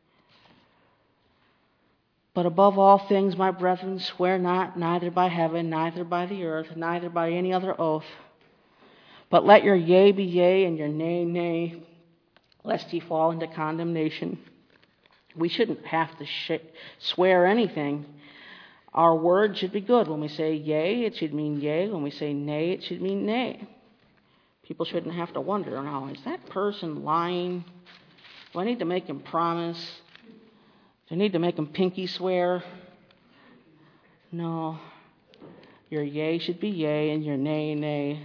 But above all things, my brethren, swear not, neither by heaven, neither by the earth, neither by any other oath. But let your yea be yea, and your nay, nay, lest ye fall into condemnation. We shouldn't have to swear anything. Our word should be good. When we say yea, it should mean yea. When we say nay, it should mean nay. People shouldn't have to wonder, now, is that person lying? Do I need to make him promise? Do I need to make him pinky swear? No. Your yea should be yea, and your nay, nay.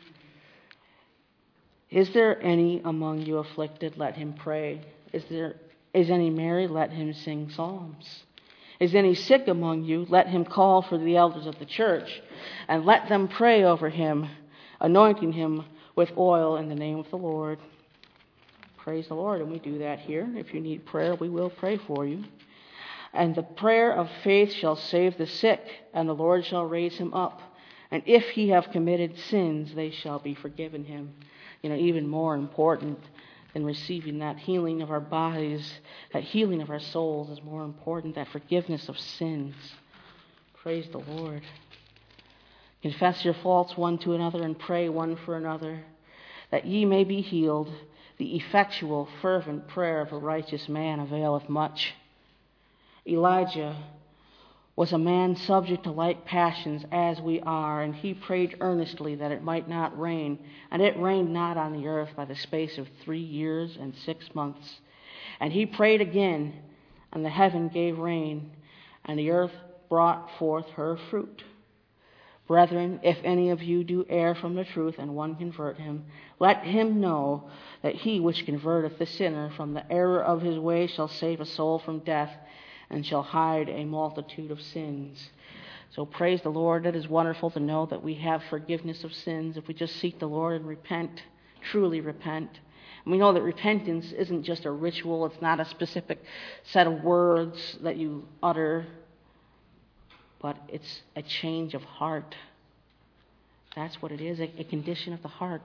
Is there any among you afflicted? Let him pray. Is any merry? Let him sing psalms. Is any sick among you? Let him call for the elders of the church, and let them pray over him, anointing him with oil in the name of the Lord. Praise the Lord, and we do that here. If you need prayer, we will pray for you. And the prayer of faith shall save the sick, and the Lord shall raise him up. And if he have committed sins, they shall be forgiven him. Even more important than receiving that healing of our bodies, that healing of our souls is more important, that forgiveness of sins. Praise the Lord. Confess your faults one to another and pray one for another, that ye may be healed. The effectual, fervent prayer of a righteous man availeth much. Elijah was a man subject to like passions as we are, and he prayed earnestly that it might not rain. And it rained not on the earth by the space of 3 years and 6 months. And he prayed again, and the heaven gave rain, and the earth brought forth her fruit. Brethren, if any of you do err from the truth, and one convert him, let him know that he which converteth the sinner from the error of his way shall save a soul from death, and shall hide a multitude of sins. So praise the Lord. It is wonderful to know that we have forgiveness of sins if we just seek the Lord and repent, truly repent. And we know that repentance isn't just a ritual. It's not a specific set of words that you utter, but it's a change of heart. That's what it is, a condition of the heart.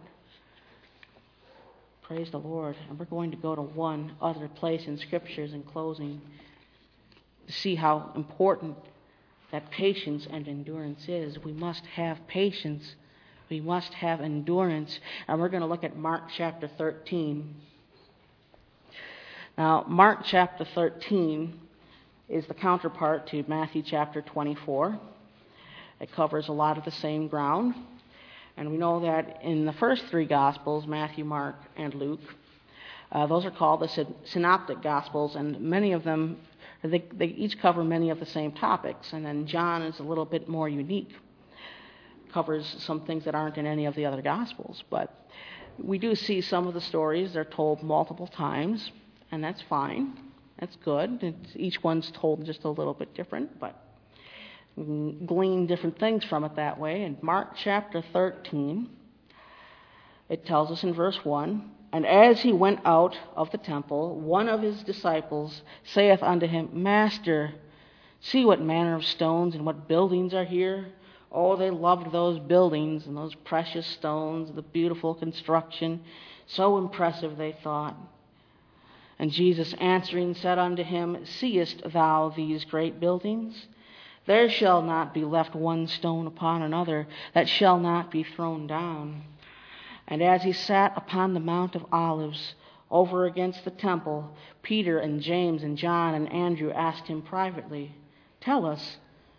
Praise the Lord. And we're going to go to one other place in Scriptures in closing to see how important that patience and endurance is. We must have patience. We must have endurance. And we're going to look at Mark chapter 13. Now, Mark chapter 13 is the counterpart to Matthew chapter 24. It covers a lot of the same ground. And we know that in the first 3 Gospels, Matthew, Mark, and Luke, those are called the synoptic Gospels, and many of them, they each cover many of the same topics. And then John is a little bit more unique, covers some things that aren't in any of the other Gospels. But we do see some of the stories, they're told multiple times, and that's fine. That's good. Each one's told just a little bit different, but we can glean different things from it that way. In Mark chapter 13, it tells us in verse 1, And as he went out of the temple, one of his disciples saith unto him, Master, see what manner of stones and what buildings are here. Oh, they loved those buildings and those precious stones, the beautiful construction. So impressive, they thought. And Jesus answering said unto him, Seest thou these great buildings? There shall not be left one stone upon another that shall not be thrown down. And as he sat upon the Mount of Olives, over against the temple, Peter and James and John and Andrew asked him privately, Tell us,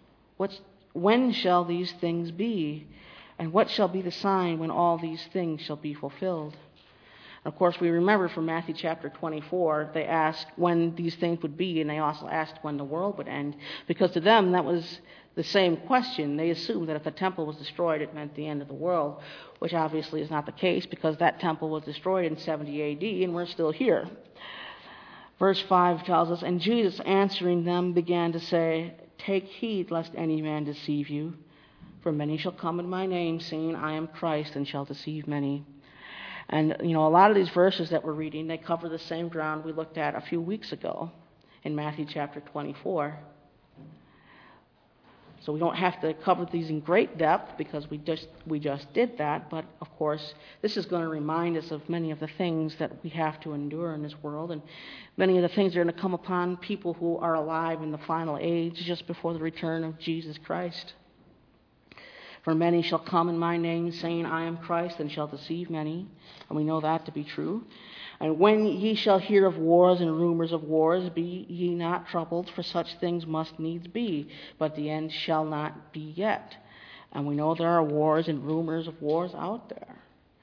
when shall these things be? And what shall be the sign when all these things shall be fulfilled? Of course, we remember from Matthew chapter 24, they asked when these things would be, and they also asked when the world would end, because to them that was the same question. They assumed that if the temple was destroyed, it meant the end of the world, which obviously is not the case, because that temple was destroyed in 70 A.D., and we're still here. Verse 5 tells us, And Jesus answering them began to say, Take heed lest any man deceive you, for many shall come in my name, saying, I am Christ, and shall deceive many. And, a lot of these verses that we're reading, they cover the same ground we looked at a few weeks ago in Matthew chapter 24. So we don't have to cover these in great depth because we just did that. But of course, this is going to remind us of many of the things that we have to endure in this world, and many of the things that are going to come upon people who are alive in the final age, just before the return of Jesus Christ. For many shall come in my name, saying, I am Christ, and shall deceive many. And we know that to be true. And when ye shall hear of wars and rumors of wars, be ye not troubled, for such things must needs be, but the end shall not be yet. And we know there are wars and rumors of wars out there.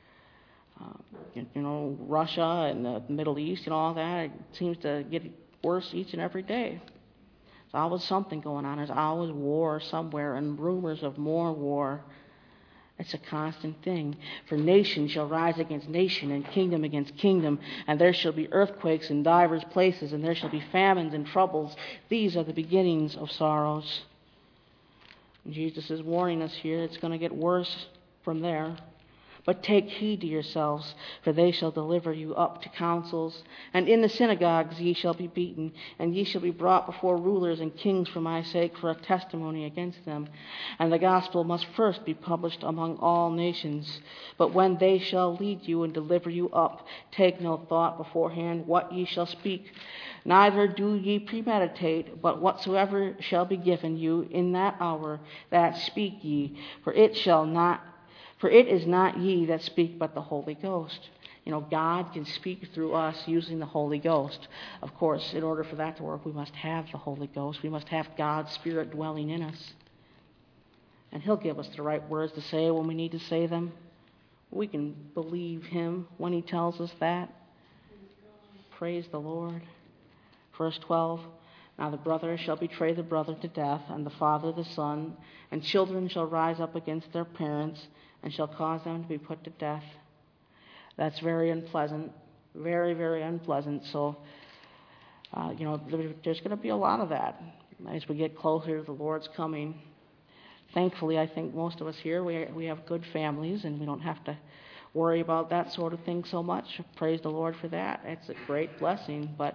Russia and the Middle East and all that, it seems to get worse each and every day. There's always something going on. There's always war somewhere and rumors of more war. It's a constant thing. For nation shall rise against nation, and kingdom against kingdom, and there shall be earthquakes in divers places, and there shall be famines and troubles. These are the beginnings of sorrows. And Jesus is warning us here. It's going to get worse from there. But take heed to yourselves, for they shall deliver you up to councils. And in the synagogues ye shall be beaten, and ye shall be brought before rulers and kings for my sake, for a testimony against them. And the gospel must first be published among all nations. But when they shall lead you and deliver you up, take no thought beforehand what ye shall speak. Neither do ye premeditate, but whatsoever shall be given you in that hour, that speak ye. For it is not ye that speak, but the Holy Ghost. God can speak through us using the Holy Ghost. Of course, in order for that to work, we must have the Holy Ghost. We must have God's Spirit dwelling in us. And He'll give us the right words to say when we need to say them. We can believe Him when He tells us that. Praise the Lord. Verse 12. Now the brother shall betray the brother to death, and the father the son, and children shall rise up against their parents, and shall cause them to be put to death. That's very unpleasant, very, very unpleasant. So, there's going to be a lot of that as we get closer to the Lord's coming. Thankfully, I think most of us here, we have good families, and we don't have to worry about that sort of thing so much. Praise the Lord for that. It's a great blessing. But,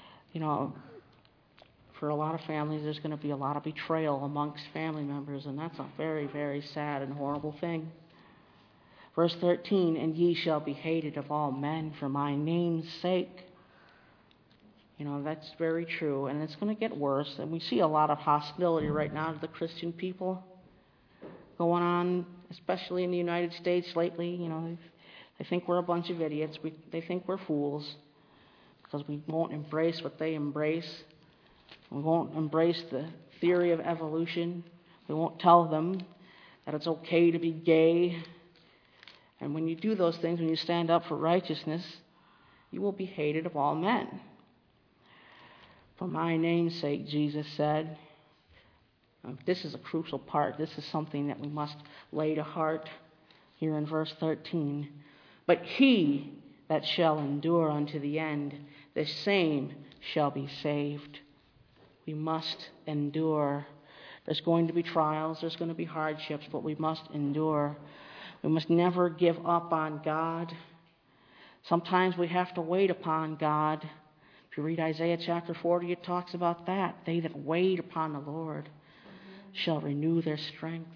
for a lot of families, there's going to be a lot of betrayal amongst family members, and that's a very, very sad and horrible thing. Verse 13, and ye shall be hated of all men for my name's sake. That's very true, and it's going to get worse. And we see a lot of hostility right now to the Christian people going on, especially in the United States lately. They think we're a bunch of idiots. They think we're fools because we won't embrace what they embrace. We won't embrace the theory of evolution. We won't tell them that it's okay to be gay. And when you do those things, when you stand up for righteousness, you will be hated of all men. For my name's sake, Jesus said. This is a crucial part. This is something that we must lay to heart here in verse 13. But he that shall endure unto the end, the same shall be saved. We must endure. There's going to be trials, there's going to be hardships, but we must endure. We must never give up on God. Sometimes we have to wait upon God. If you read Isaiah chapter 40, it talks about that. They that wait upon the Lord shall renew their strength.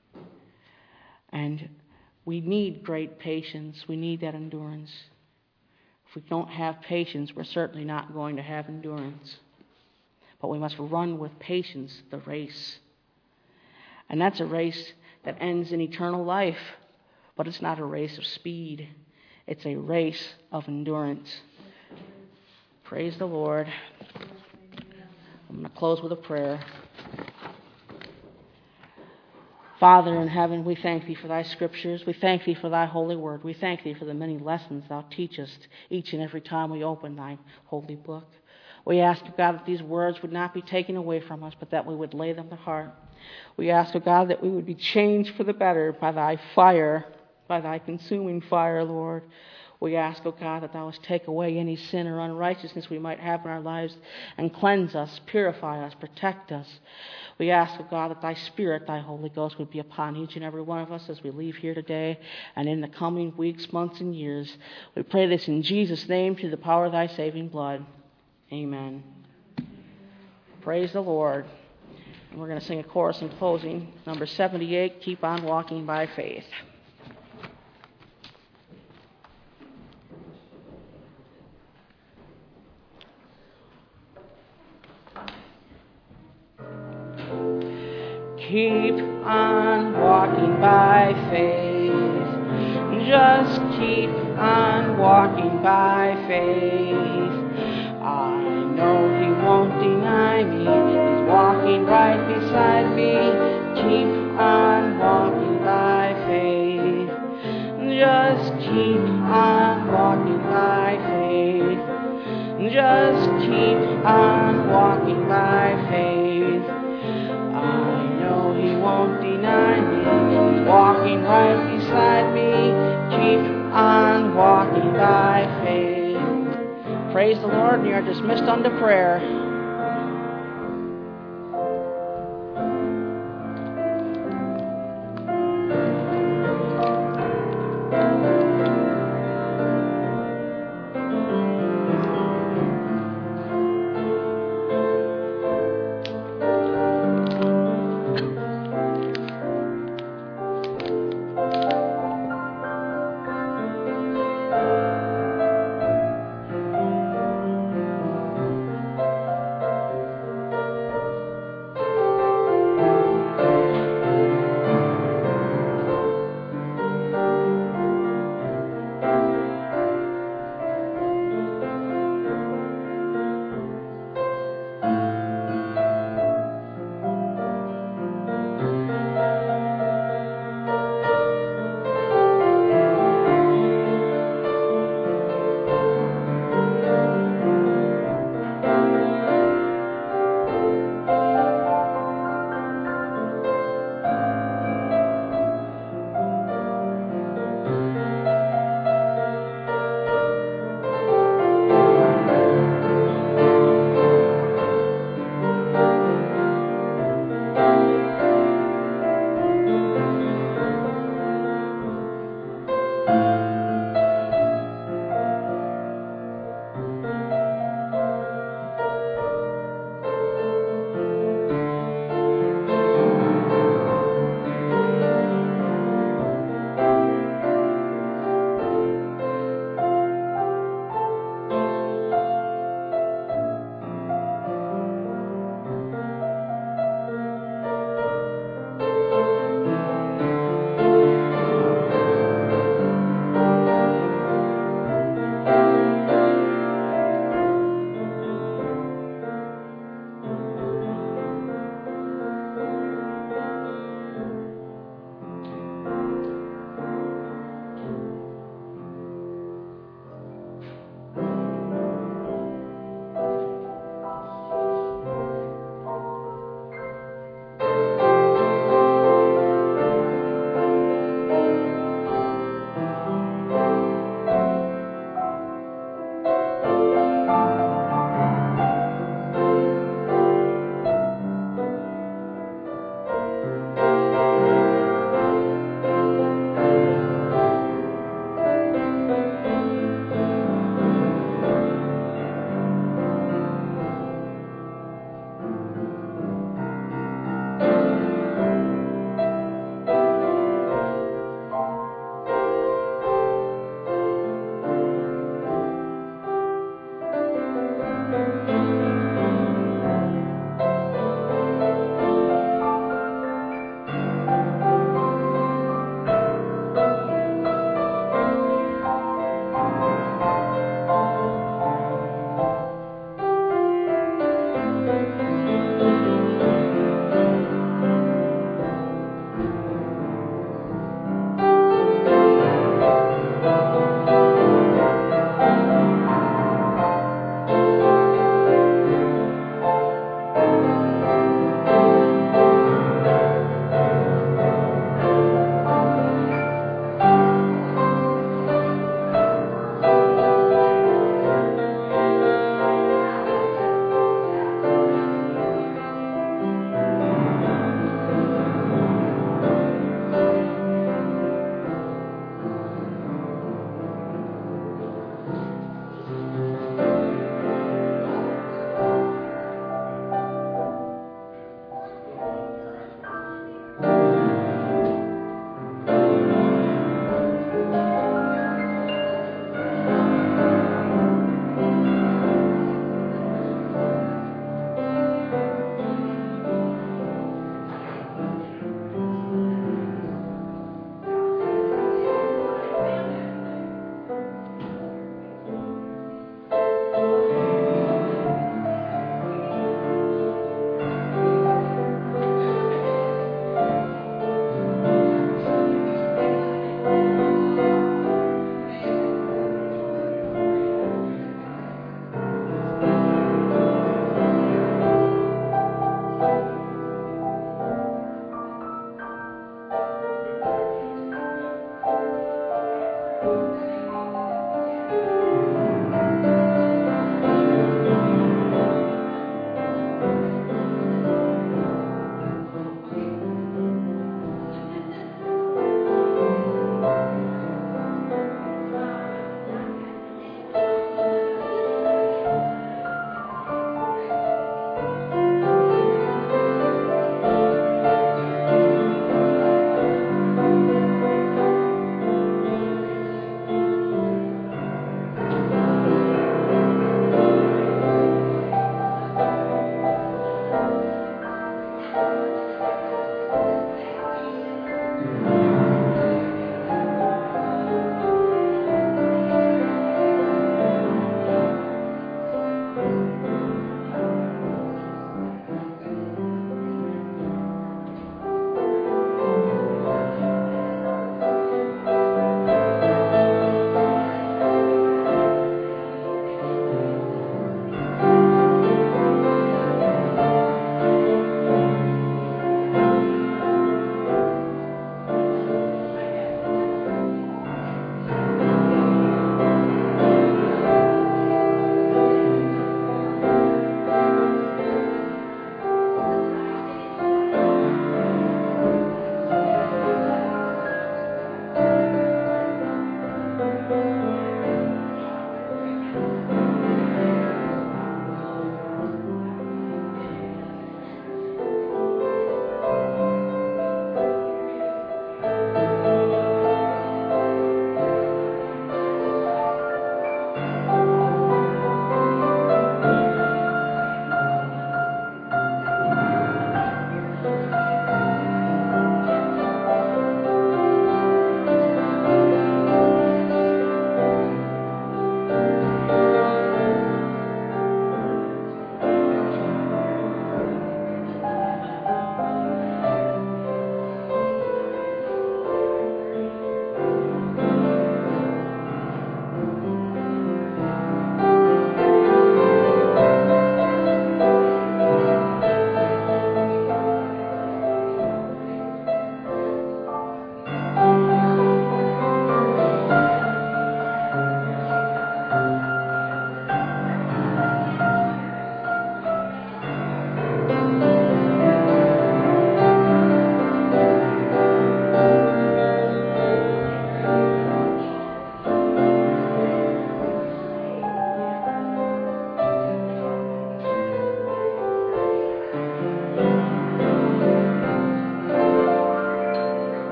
And we need great patience. We need that endurance. If we don't have patience, we're certainly not going to have endurance. But we must run with patience the race. And that's a race that ends in eternal life. But it's not a race of speed. It's a race of endurance. Praise the Lord. I'm going to close with a prayer. Father in heaven, we thank Thee for Thy scriptures. We thank Thee for Thy holy word. We thank Thee for the many lessons Thou teachest each and every time we open Thy holy book. We ask, God, that these words would not be taken away from us, but that we would lay them to heart. We ask, God, that we would be changed for the better by Thy fire, by Thy consuming fire, Lord. We ask, God, that Thou wouldst take away any sin or unrighteousness we might have in our lives and cleanse us, purify us, protect us. We ask, God, that Thy Spirit, Thy Holy Ghost, would be upon each and every one of us as we leave here today and in the coming weeks, months, and years. We pray this in Jesus' name through the power of Thy saving blood. Amen. Praise the Lord. And we're going to sing a chorus in closing. Number 78, Keep on Walking by Faith. Keep on walking by faith. Just keep on walking by faith. I know He won't deny me. He's walking right beside me. Keep on walking by faith. Just keep on walking by faith. Just keep on walking by faith. I know He won't deny me. He's walking right beside me. Keep on walking by faith. Praise the Lord, and you are dismissed unto prayer.